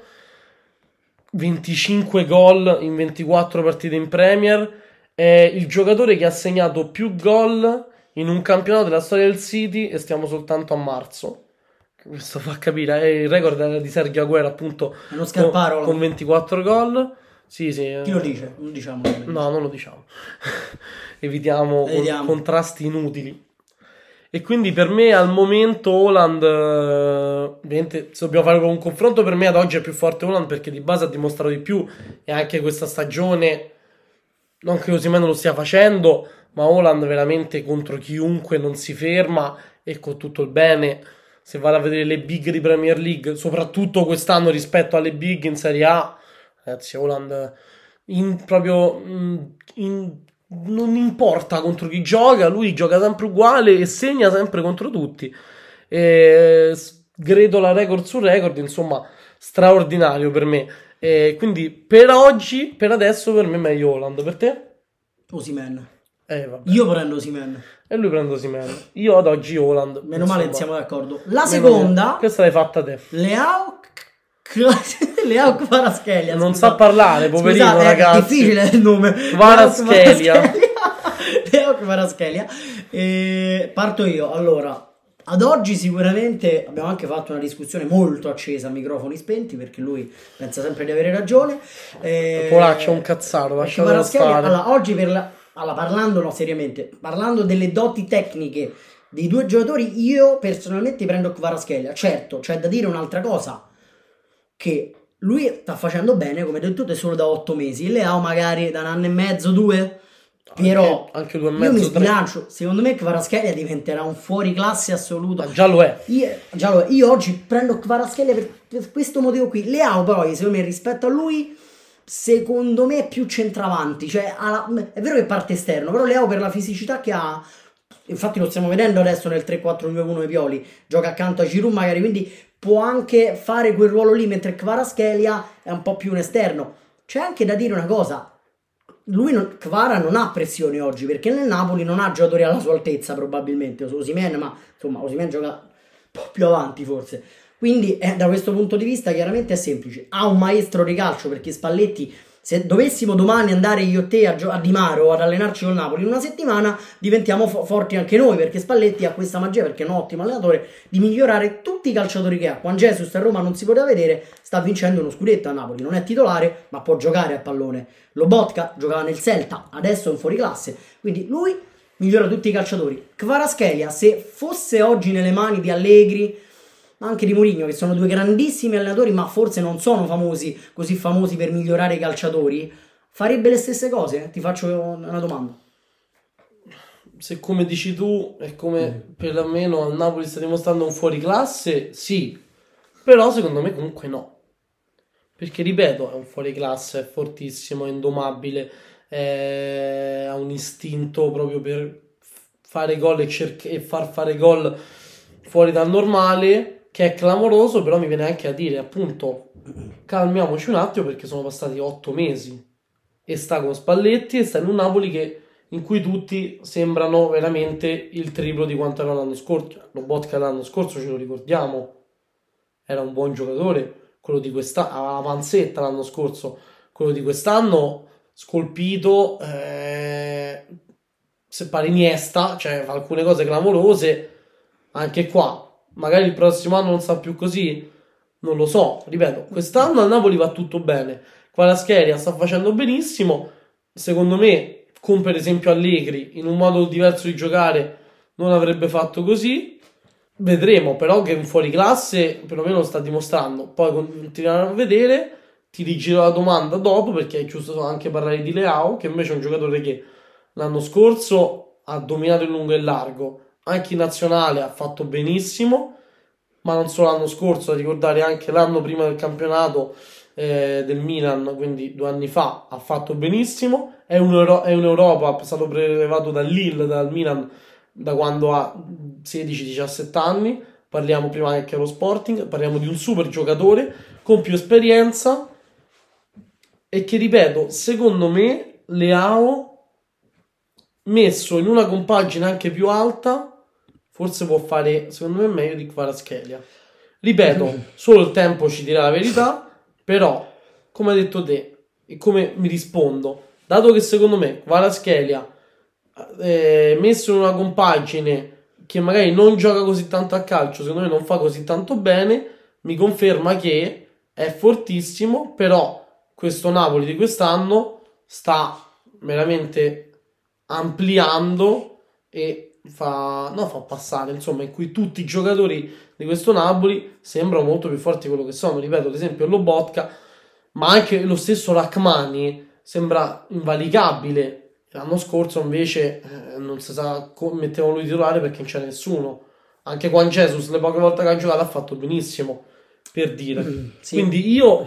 25 gol in 24 partite in Premier, è il giocatore che ha segnato più gol in un campionato della storia del City e stiamo soltanto a marzo. Questo fa capire, il record era di Sergio Aguero appunto con 24 gol. Sì. Chi lo dice? Non diciamo. No, non lo diciamo. Evitiamo contrasti inutili. E quindi per me al momento Haaland, ovviamente se dobbiamo fare un confronto, per me ad oggi è più forte Haaland perché di base ha dimostrato di più e anche questa stagione, non che Osimhen lo stia facendo, ma Haaland veramente contro chiunque non si ferma e con tutto il bene. Se vado a vedere le big di Premier League, soprattutto quest'anno rispetto alle big in Serie A, ragazzi, Haaland non importa contro chi gioca, lui gioca sempre uguale e segna sempre contro tutti. Sgretola record su record, insomma, straordinario per me. Quindi per oggi, per adesso, per me è meglio Haaland. Per te? Osimhen. Vabbè. Io prendo Osimhen. E lui prende Osimhen. Io ad oggi Haaland. Meno male siamo d'accordo. La seconda, questa l'hai fatta te. Leao Kvaratskhelia. Non sa parlare, poverino. Scusate, ragazzi. È difficile il nome. Kvaratskhelia. Leao Kvaratskhelia. Parto io. Allora, ad oggi sicuramente abbiamo anche fatto una discussione molto accesa a microfoni spenti, perché lui pensa sempre di avere ragione. Polaccio, un cazzato, lasciatelo stare. Allora, oggi seriamente, parlando delle doti tecniche dei due giocatori, io personalmente prendo Kvaratskhelia. Certo, c'è da dire un'altra cosa, che lui sta facendo bene, come detto te, solo da 8 mesi, e Leao magari da 1 anno e mezzo, 2. Però anche 2 e mezzo, io mi sbilancio, secondo me Kvaratskhelia diventerà un fuoriclasse assoluto. Già lo è. Io oggi prendo Kvaratskhelia per questo motivo qui. Leao poi, secondo me, rispetto a lui, secondo me è più centravanti, cioè è vero che parte esterno, però Leao per la fisicità che ha, infatti lo stiamo vedendo adesso nel 3-4-2-1 Pioli, gioca accanto a Giroud magari, quindi può anche fare quel ruolo lì, mentre Kvaratskhelia è un po' più un esterno. C'è anche da dire una cosa, Kvara non ha pressioni oggi, perché nel Napoli non ha giocatori alla sua altezza probabilmente, Osimhen, ma insomma Osimhen gioca un po' più avanti forse. Quindi da questo punto di vista chiaramente è semplice. Ha un maestro di calcio, perché Spalletti, se dovessimo domani andare io e te a Di Maro ad allenarci col Napoli in una settimana, diventiamo forti anche noi, perché Spalletti ha questa magia, perché è un ottimo allenatore, di migliorare tutti i calciatori che ha. Quando Jesus a Roma non si poteva vedere, sta vincendo uno scudetto a Napoli, non è titolare ma può giocare a pallone. Lobotka giocava nel Celta, adesso è un fuoriclasse, quindi lui migliora tutti i calciatori. Kvaratskhelia, se fosse oggi nelle mani di Allegri, ma anche di Mourinho, che sono due grandissimi allenatori, ma forse non sono così famosi per migliorare i calciatori, farebbe le stesse cose? Ti faccio una domanda. Se come dici tu è come perlomeno al Napoli sta dimostrando un fuoriclasse, sì, però secondo me comunque no, perché ripeto, è un fuoriclasse, è fortissimo, è indomabile, ha un istinto proprio per fare gol e far fare gol fuori dal normale, che è clamoroso, però mi viene anche a dire, appunto, calmiamoci un attimo perché sono passati 8 mesi e sta con Spalletti e sta in un Napoli in cui tutti sembrano veramente il triplo di quanto era l'anno scorso. Lobotka l'anno scorso ce lo ricordiamo, era un buon giocatore, quello di quest'anno, aveva Panzetta l'anno scorso, quello di quest'anno scolpito, se pare Iniesta, cioè fa alcune cose clamorose, anche qua, magari il prossimo anno non sa più così, non lo so, ripeto, quest'anno al Napoli va tutto bene, Kvaratskhelia sta facendo benissimo, secondo me, con per esempio Allegri, in un modo diverso di giocare, non avrebbe fatto così, vedremo però che un fuoriclasse perlomeno lo sta dimostrando, poi continueremo a vedere, ti rigiro la domanda dopo perché è giusto anche parlare di Leao, che invece è un giocatore che l'anno scorso ha dominato in lungo e largo, anche in nazionale ha fatto benissimo, ma non solo l'anno scorso, da ricordare anche l'anno prima del campionato del Milan, quindi 2 anni fa, ha fatto benissimo, è un Europa, è stato prelevato dal Lille, dal Milan, da quando ha 16-17 anni, parliamo prima anche allo Sporting, parliamo di un super giocatore con più esperienza e che, ripeto, secondo me Leao messo in una compagine anche più alta forse può fare, secondo me, meglio di Kvaratskhelia. Ripeto, solo il tempo ci dirà la verità, però come hai detto te e come mi rispondo, dato che secondo me Kvaratskhelia messo in una compagine che magari non gioca così tanto a calcio, secondo me non fa così tanto bene, mi conferma che è fortissimo, però questo Napoli di quest'anno sta veramente ampliando e fa passare, insomma, in cui tutti i giocatori di questo Napoli sembrano molto più forti di quello che sono. Ripeto, ad esempio Lobotka, ma anche lo stesso Rachmani sembra invalicabile. L'anno scorso invece non si sa come mettevano lui titolare perché non c'è nessuno. Anche Juan Jesus le poche volte che ha giocato ha fatto benissimo, per dire. Sì. Quindi io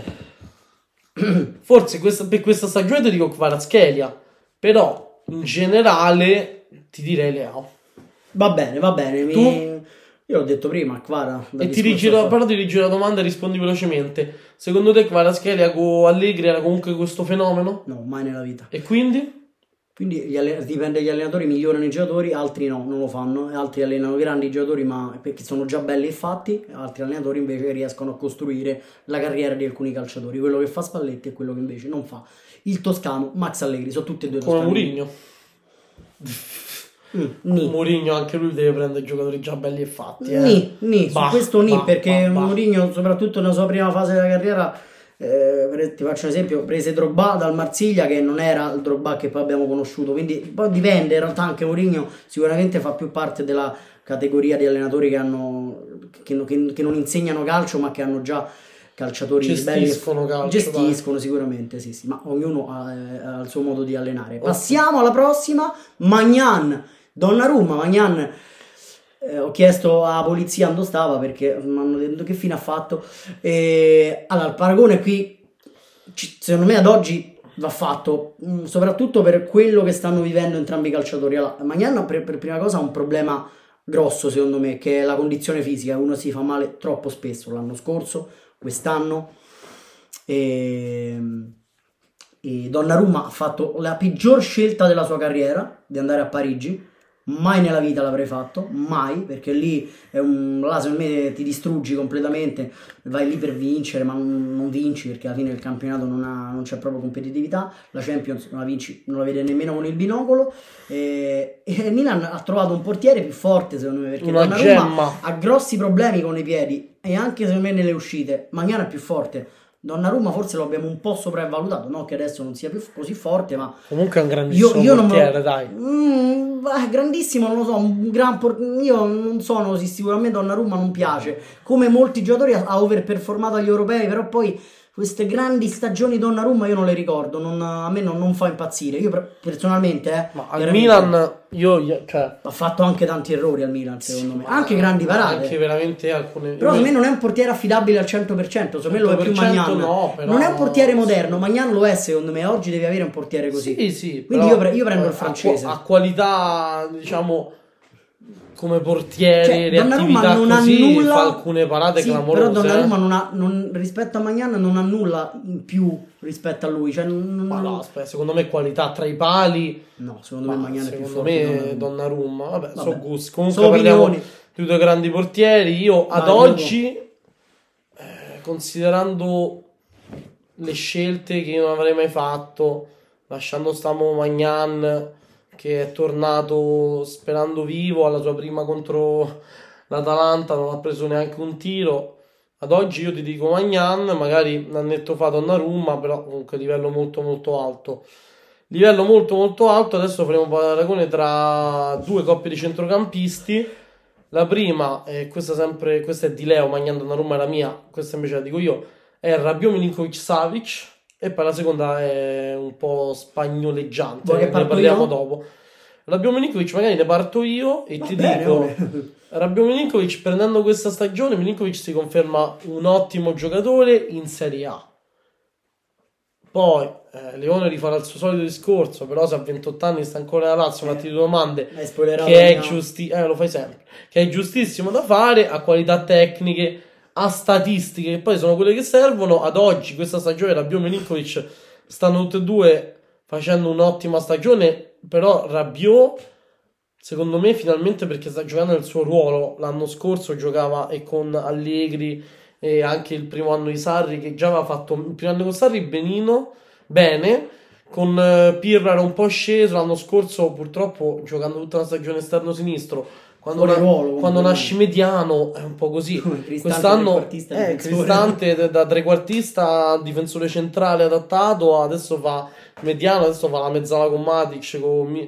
forse per questa stagione ti dico Kvaratskhelia, però in generale ti direi Leao. Va bene. Tu? Io l'ho detto prima, Kvara. E ti rigiro la domanda e rispondi velocemente. Secondo te Kvaratskhelia con Allegri era comunque questo fenomeno? No, mai nella vita. E quindi? Quindi dipende, gli allenatori migliorano i giocatori, altri no, non lo fanno, e altri allenano grandi giocatori ma perché sono già belli e fatti, altri allenatori invece riescono a costruire la carriera di alcuni calciatori. Quello che fa Spalletti e quello che invece non fa il toscano Max Allegri, sono tutti e due toscani. Come Mourinho. Mourinho anche lui deve prendere giocatori già belli e fatti. Su questo perché Mourinho, soprattutto nella sua prima fase della carriera, ti faccio un esempio, prese Drogba dal Marsiglia che non era il Drogba che poi abbiamo conosciuto, quindi poi dipende, in realtà anche Mourinho sicuramente fa più parte della categoria di allenatori che non insegnano calcio ma che hanno già calciatori gestiscono belli, calcio, sicuramente sì, ma ognuno ha il suo modo di allenare. Passiamo alla prossima, Maignan, Donnarumma. Maignan, ho chiesto alla polizia dove stava perché mi hanno detto che fine ha fatto. Allora, il paragone qui secondo me ad oggi va fatto, soprattutto per quello che stanno vivendo entrambi i calciatori. Allora, Maignan per prima cosa ha un problema grosso secondo me, che è la condizione fisica. Uno si fa male troppo spesso, l'anno scorso, quest'anno, e Donnarumma ha fatto la peggior scelta della sua carriera di andare a Parigi. Mai nella vita l'avrei fatto, mai, perché lì là secondo me ti distruggi completamente, vai lì per vincere ma non vinci, perché alla fine il campionato non c'è proprio competitività, la Champions non la vinci, non la vede nemmeno con il binocolo, e Milan ha trovato un portiere più forte secondo me, perché Donnarumma ha grossi problemi con i piedi e anche secondo me nelle uscite. Maignan è più forte. Donnarumma forse lo abbiamo un po' sopravvalutato, no che adesso non sia più così forte, ma comunque è un grandissimo portiere, dai. Grandissimo, non lo so, io non sono così sicuro, a me Donnarumma non piace, come molti giocatori ha overperformato agli europei, però poi queste grandi stagioni Donnarumma io non le ricordo, a me non fa impazzire. Io personalmente ma al Milan ha fatto anche tanti errori al Milan, secondo me, anche grandi parate, anche veramente alcune. Però secondo me non è un portiere affidabile al 100%, secondo me lo è più Maignan. No, però... non è un portiere moderno, Maignan lo è secondo me, oggi devi avere un portiere così. Sì, quindi io prendo il francese. A qualità, diciamo, come portiere, Cioè, le Donnarumma attività non ha così, nulla- fa alcune parate Sì, clamorose. però Donnarumma rispetto a Magnan non ha nulla in più rispetto a lui. Cioè, Ma no, aspetta, secondo me qualità tra i pali. no, secondo me Ma Magnan è più secondo forte. me di Donnarumma. Vabbè, Vabbè. so gusti. Comunque So parliamo opinioni. di due grandi portieri. Io ad Vai, oggi, considerando le scelte che io non avrei mai fatto, lasciando stamo Magnan che è tornato sperando vivo alla sua prima contro l'Atalanta, non ha preso neanche un tiro. Ad oggi io ti dico Magnan, magari un annetto fa Donnarumma, però comunque livello molto molto alto. Livello molto molto alto. Adesso faremo un paragone tra due coppie di centrocampisti. La prima, questa è di Leo, Magnan Donnarumma è la mia, questa invece la dico io, è Rabiot Milinkovic-Savic, e poi la seconda è un po' spagnoleggiante, Vuoi che ne parto parliamo io? dopo. Rabiot Milinkovic magari ne parto io e ti bene, dico, ore. Rabiot Milinkovic, prendendo questa stagione, Milinkovic si conferma un ottimo giocatore in Serie A. Poi Leone rifarà il suo solito discorso, però se a 28 anni sta ancora alla Lazio, fatti due domande, Hai spoilerato che è la lo fai sempre, che è giustissimo da fare, a qualità tecniche, a statistiche, che poi sono quelle che servono. Ad oggi, questa stagione, Rabiot e Milinkovic stanno tutti e due facendo un'ottima stagione, però Rabiot, secondo me, finalmente, perché sta giocando nel suo ruolo. L'anno scorso giocava e con Allegri e anche il primo anno di Sarri, che già aveva fatto il primo anno con Sarri bene, con Pirlo era un po' sceso. L'anno scorso purtroppo giocando tutta la stagione esterno sinistro, quando Fuori ruolo, quando nasci mediano è un po' così. Cristante Quest'anno trequartista difensore. Cristante da trequartista a difensore centrale adattato, adesso fa mediano, adesso fa la mezzala con Matic,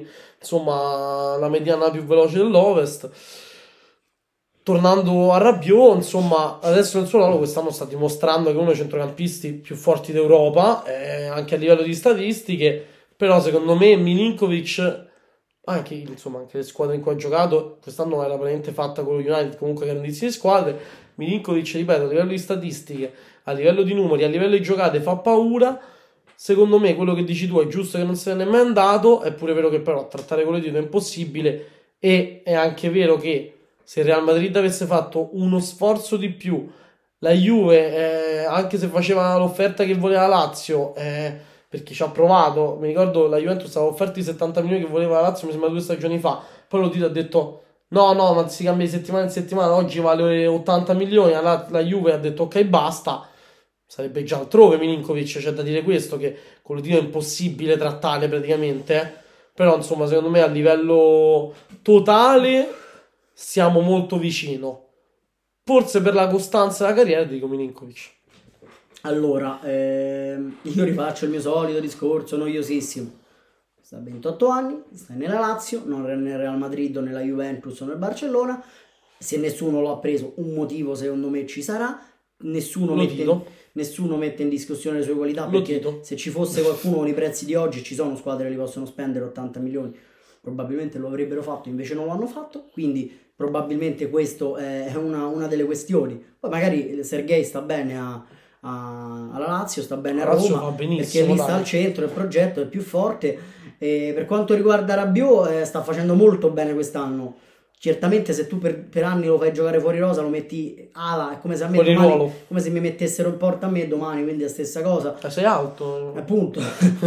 insomma la mediana più veloce dell'Ovest. Tornando a Rabiot, insomma, adesso nel suo ruolo quest'anno sta dimostrando che è uno dei centrocampisti più forti d'Europa, anche a livello di statistiche. Però secondo me Milinkovic, anche le squadre in cui ha giocato, quest'anno era praticamente fatta con lo United, comunque grandissime squadre. Milinkovic, ripeto, a livello di statistiche, a livello di numeri, a livello di giocate fa paura. Secondo me quello che dici tu è giusto, che non se ne è mai andato. È pure vero che però trattare con le dita è impossibile, e è anche vero che se il Real Madrid avesse fatto uno sforzo di più, la Juve, anche se faceva l'offerta che voleva Lazio, perché ci ha provato, mi ricordo la Juventus aveva offerto i 70 milioni che voleva la Lazio, mi sembra 2 stagioni fa, poi lo Tito ha detto no, ma si cambia di settimana in settimana, oggi vale 80 milioni, la Juve ha detto ok basta. Sarebbe già altrove Milinkovic, c'è da dire questo, che con lo Tito è impossibile trattare praticamente, però insomma secondo me a livello totale siamo molto vicino. Forse per la costanza della carriera dico Milinkovic. Allora, io rifaccio il mio solito discorso noiosissimo. Sta a 28 anni, sta nella Lazio, non nel Real Madrid o nella Juventus o nel Barcellona. Se nessuno lo ha preso, un motivo secondo me ci sarà. Nessuno mette in discussione le sue qualità, perché se ci fosse qualcuno con i prezzi di oggi, ci sono squadre che li possono spendere 80 milioni, probabilmente lo avrebbero fatto, invece non l'hanno fatto, quindi probabilmente questo è una delle questioni. Poi magari Sergei sta bene alla Lazio, sta bene a Roma, perché lì sta al centro, il progetto è più forte. Per quanto riguarda Rabiot, sta facendo molto bene quest'anno. Certamente se tu per anni lo fai giocare fuori rosa, lo metti ala, è come se a me domani, come se mi mettessero in porta a me domani, quindi è la stessa cosa. Sei alto, appunto.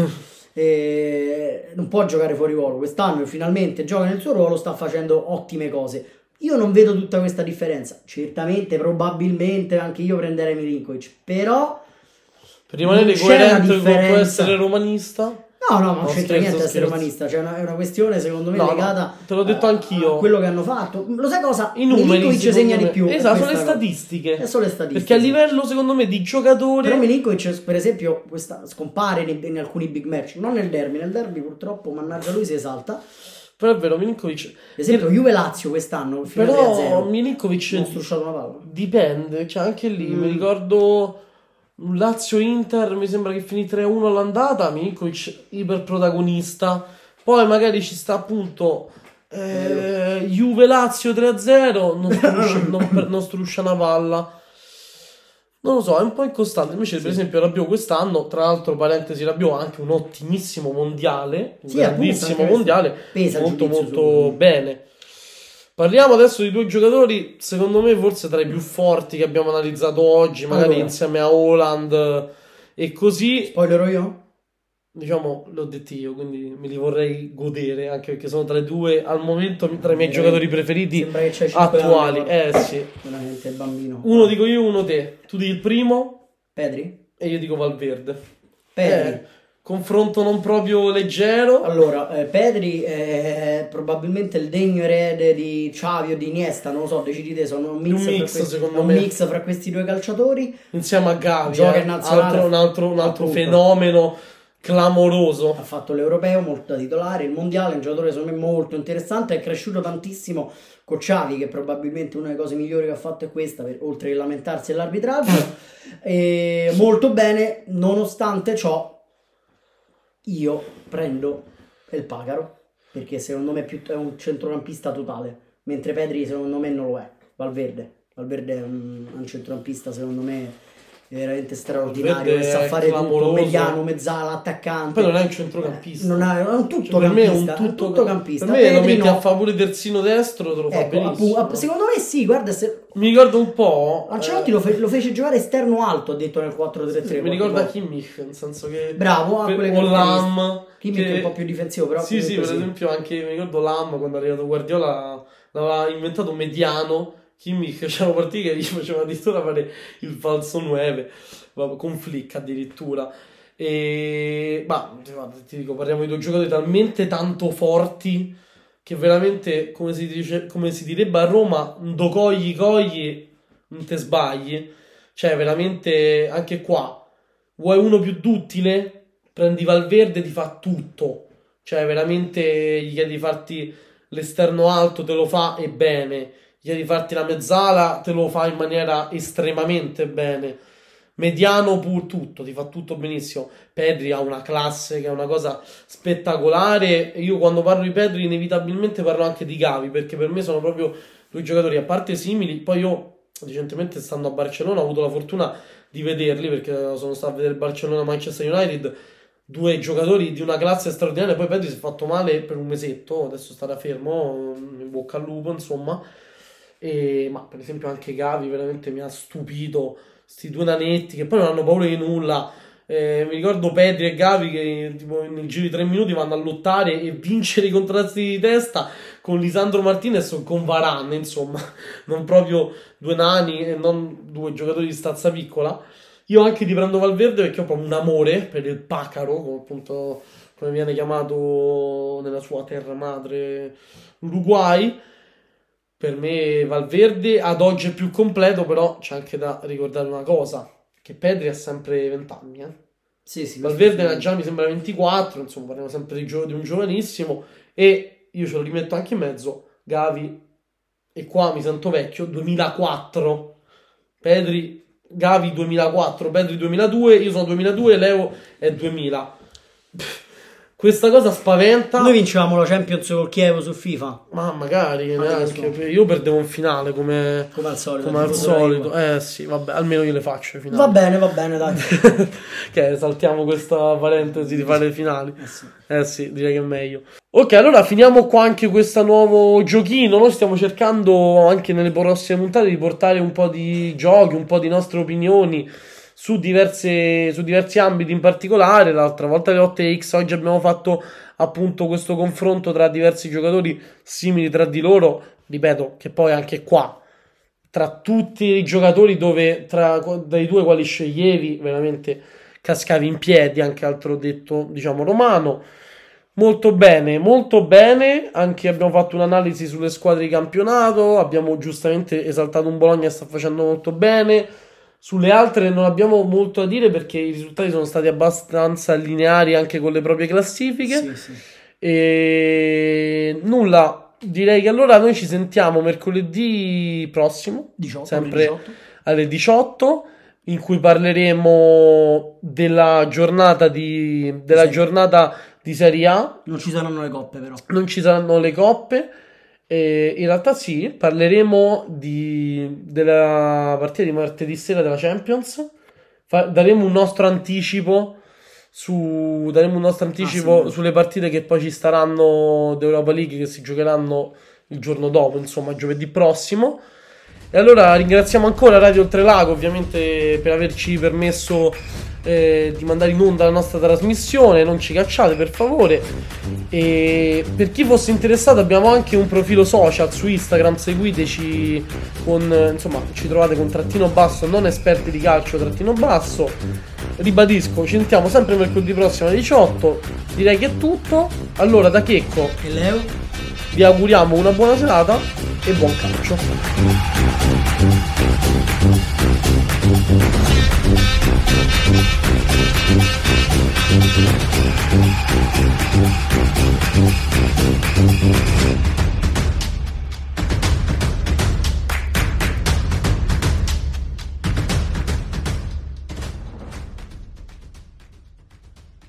Non può giocare fuori ruolo. Quest'anno finalmente gioca nel suo ruolo, sta facendo ottime cose. Io non vedo tutta questa differenza. Certamente, probabilmente anche io prenderei Milinkovic, però per rimanere coerente con essere romanista. No, non c'entra niente essere romanista, cioè è una questione secondo me legata te l'ho detto anch'io, a quello che hanno fatto. Lo sai cosa? I numeri Milinkovic segna di più. Esatto, sono le statistiche. Sono le statistiche. Perché a livello secondo me di giocatore, però Milinkovic per esempio scompare in alcuni big match, non nel derby purtroppo, mannaggia lui si esalta. Però è vero, Milinkovic, per esempio Juve Lazio quest'anno però Milinkovic non ha strusciato una palla. Dipende, cioè anche lì mi ricordo Lazio-Inter, mi sembra che finì 3-1 all'andata, Milinkovic iperprotagonista. Poi magari ci sta appunto Juve-Lazio 3-0, non struscia una palla. Non lo so, è un po' incostante. Invece per esempio Rabiot quest'anno, tra l'altro parentesi, Rabiot ha anche un ottimissimo mondiale, un grandissimo mondiale, pesa molto bene. Parliamo adesso di due giocatori, secondo me forse tra i più forti che abbiamo analizzato oggi, magari Allora. insieme a Haaland e così. Spoilerò io? Diciamo, l'ho detto io, quindi me li vorrei godere, anche perché sono tra i due, al momento, tra i miei Veramente. giocatori preferiti Sembra che c'hai 5 attuali. anni, Sì. veramente bambino. Uno dico io, uno te. Tu dici il primo Pedri? e io dico Valverde. Pedri. Confronto non proprio leggero. Allora, Pedri è probabilmente il degno erede di Xavi o di Iniesta, non lo so, decidete, sono un mix, secondo un me. mix fra questi due calciatori. Insieme a Gavi, Gioca in nazionale, un altro appunto. fenomeno clamoroso. Ha fatto l'europeo, molto da titolare, il mondiale, un giocatore secondo me molto interessante, è cresciuto tantissimo con Xavi, che probabilmente una delle cose migliori che ha fatto è questa, oltre che lamentarsi dell'arbitraggio. E molto bene, nonostante ciò io prendo il Pacaro, perché secondo me è un centrocampista totale, mentre Pedri secondo me non lo è. Valverde è un centrocampista secondo me veramente straordinario, Valverde che sa è fare tutto, clamoroso. mediano, mezzala, attaccante. Poi non è un centrocampista. Non è un Per me è tuttocampista, un tuttocampista. tuttocampista. Per me lo Pedri metti no. a favore terzino destro, te lo fa Ecco, benissimo. secondo me sì, guarda, se Mi ricordo un po'. Ancelotti lo fece giocare esterno alto, ha detto nel 4-3-3. Mi ricorda qualche volta. Kimmich, nel senso che Bravo, ha quelle o Lam, Kimmich è un po' più difensivo, però sì, comunque per esempio anche mi ricordo Lam quando è arrivato Guardiola l'aveva inventato mediano. Kimmich c'erano partite che gli faceva addirittura fare il falso 9 con Flick addirittura. E ma guarda, ti dico, parliamo di due giocatori talmente tanto forti che veramente, come si direbbe a Roma, ndo cogli non te sbagli. Cioè veramente anche qua vuoi uno più duttile? Prendi Valverde, ti fa tutto. Cioè veramente gli chiedi di farti l'esterno alto, te lo fa e bene. Gli chiedi di farti la mezzala, te lo fa in maniera estremamente bene. Mediano pur tutto, ti fa tutto benissimo. Pedri ha una classe che è una cosa spettacolare. E io quando parlo di Pedri inevitabilmente parlo anche di Gavi, perché per me sono proprio due giocatori a parte simili. Poi io recentemente, stando a Barcellona, ho avuto la fortuna di vederli, perché sono stato a vedere Barcellona-Manchester United, due giocatori di una classe straordinaria. Poi Pedri si è fatto male per un mesetto, adesso starà fermo, in bocca al lupo insomma. Ma per esempio anche Gavi veramente mi ha stupito, sti due nanetti che poi non hanno paura di nulla. Mi ricordo Pedri e Gavi che tipo nel giro di 3 minuti vanno a lottare e vincere i contrasti di testa con Lisandro Martinez o con Varane, insomma, non proprio due nani e non due giocatori di stazza piccola. Io anche ti prendo Valverde perché ho proprio un amore per il Pacaro, come appunto come viene chiamato nella sua terra madre, l'Uruguay. Per me Valverde ad oggi è più completo, però c'è anche da ricordare una cosa, che Pedri ha sempre 20 anni. Sì, Valverde ne ha già, mi sembra, 24, insomma parliamo sempre di un giovanissimo, e io ce lo rimetto anche in mezzo, Gavi, e qua mi sento vecchio, 2004, Gavi 2004, Pedri 2002, io sono 2002, Leo è 2000. Questa cosa spaventa. Noi vincevamo la Champions col Chievo su FIFA. Ma magari Ma neanche. Io perdevo un finale come al solito. Come al solito. Sì, vabbè, almeno io le faccio i finali. Va bene, dai. Ok, saltiamo questa parentesi di fare i finali. Sì. Sì, direi che è meglio. Ok, allora finiamo qua anche questo nuovo giochino. Noi stiamo cercando anche nelle prossime puntate di portare un po' di giochi, un po' di nostre opinioni su diversi ambiti in particolare. L'altra volta le 8X, oggi abbiamo fatto appunto questo confronto tra diversi giocatori simili tra di loro. Ripeto che poi anche qua, tra tutti i giocatori dai due quali sceglievi, veramente cascavi in piedi, anche altro detto diciamo romano. Molto bene, anche abbiamo fatto un'analisi sulle squadre di campionato, abbiamo giustamente esaltato un Bologna che sta facendo molto bene. Sulle altre non abbiamo molto da dire perché i risultati sono stati abbastanza lineari anche con le proprie classifiche. Sì. E nulla, direi che allora noi ci sentiamo mercoledì prossimo, 18, sempre alle 18, in cui parleremo della giornata di Serie A. Non ci saranno le coppe, però. Non ci saranno le coppe. In realtà sì, parleremo della partita di martedì sera della Champions. Daremo un nostro anticipo sulle partite che poi ci staranno d'Europa League, che si giocheranno il giorno dopo, insomma giovedì prossimo. E allora ringraziamo ancora Radio Oltrelago ovviamente per averci permesso di mandare in onda la nostra trasmissione. Non ci cacciate per favore. E per chi fosse interessato abbiamo anche un profilo social su Instagram, seguiteci insomma ci trovate con _ non esperti di calcio _ ribadisco, ci sentiamo sempre mercoledì prossimo alle 18. Direi che è tutto. Allora da Checco E Leo vi auguriamo una buona serata e buon calcio.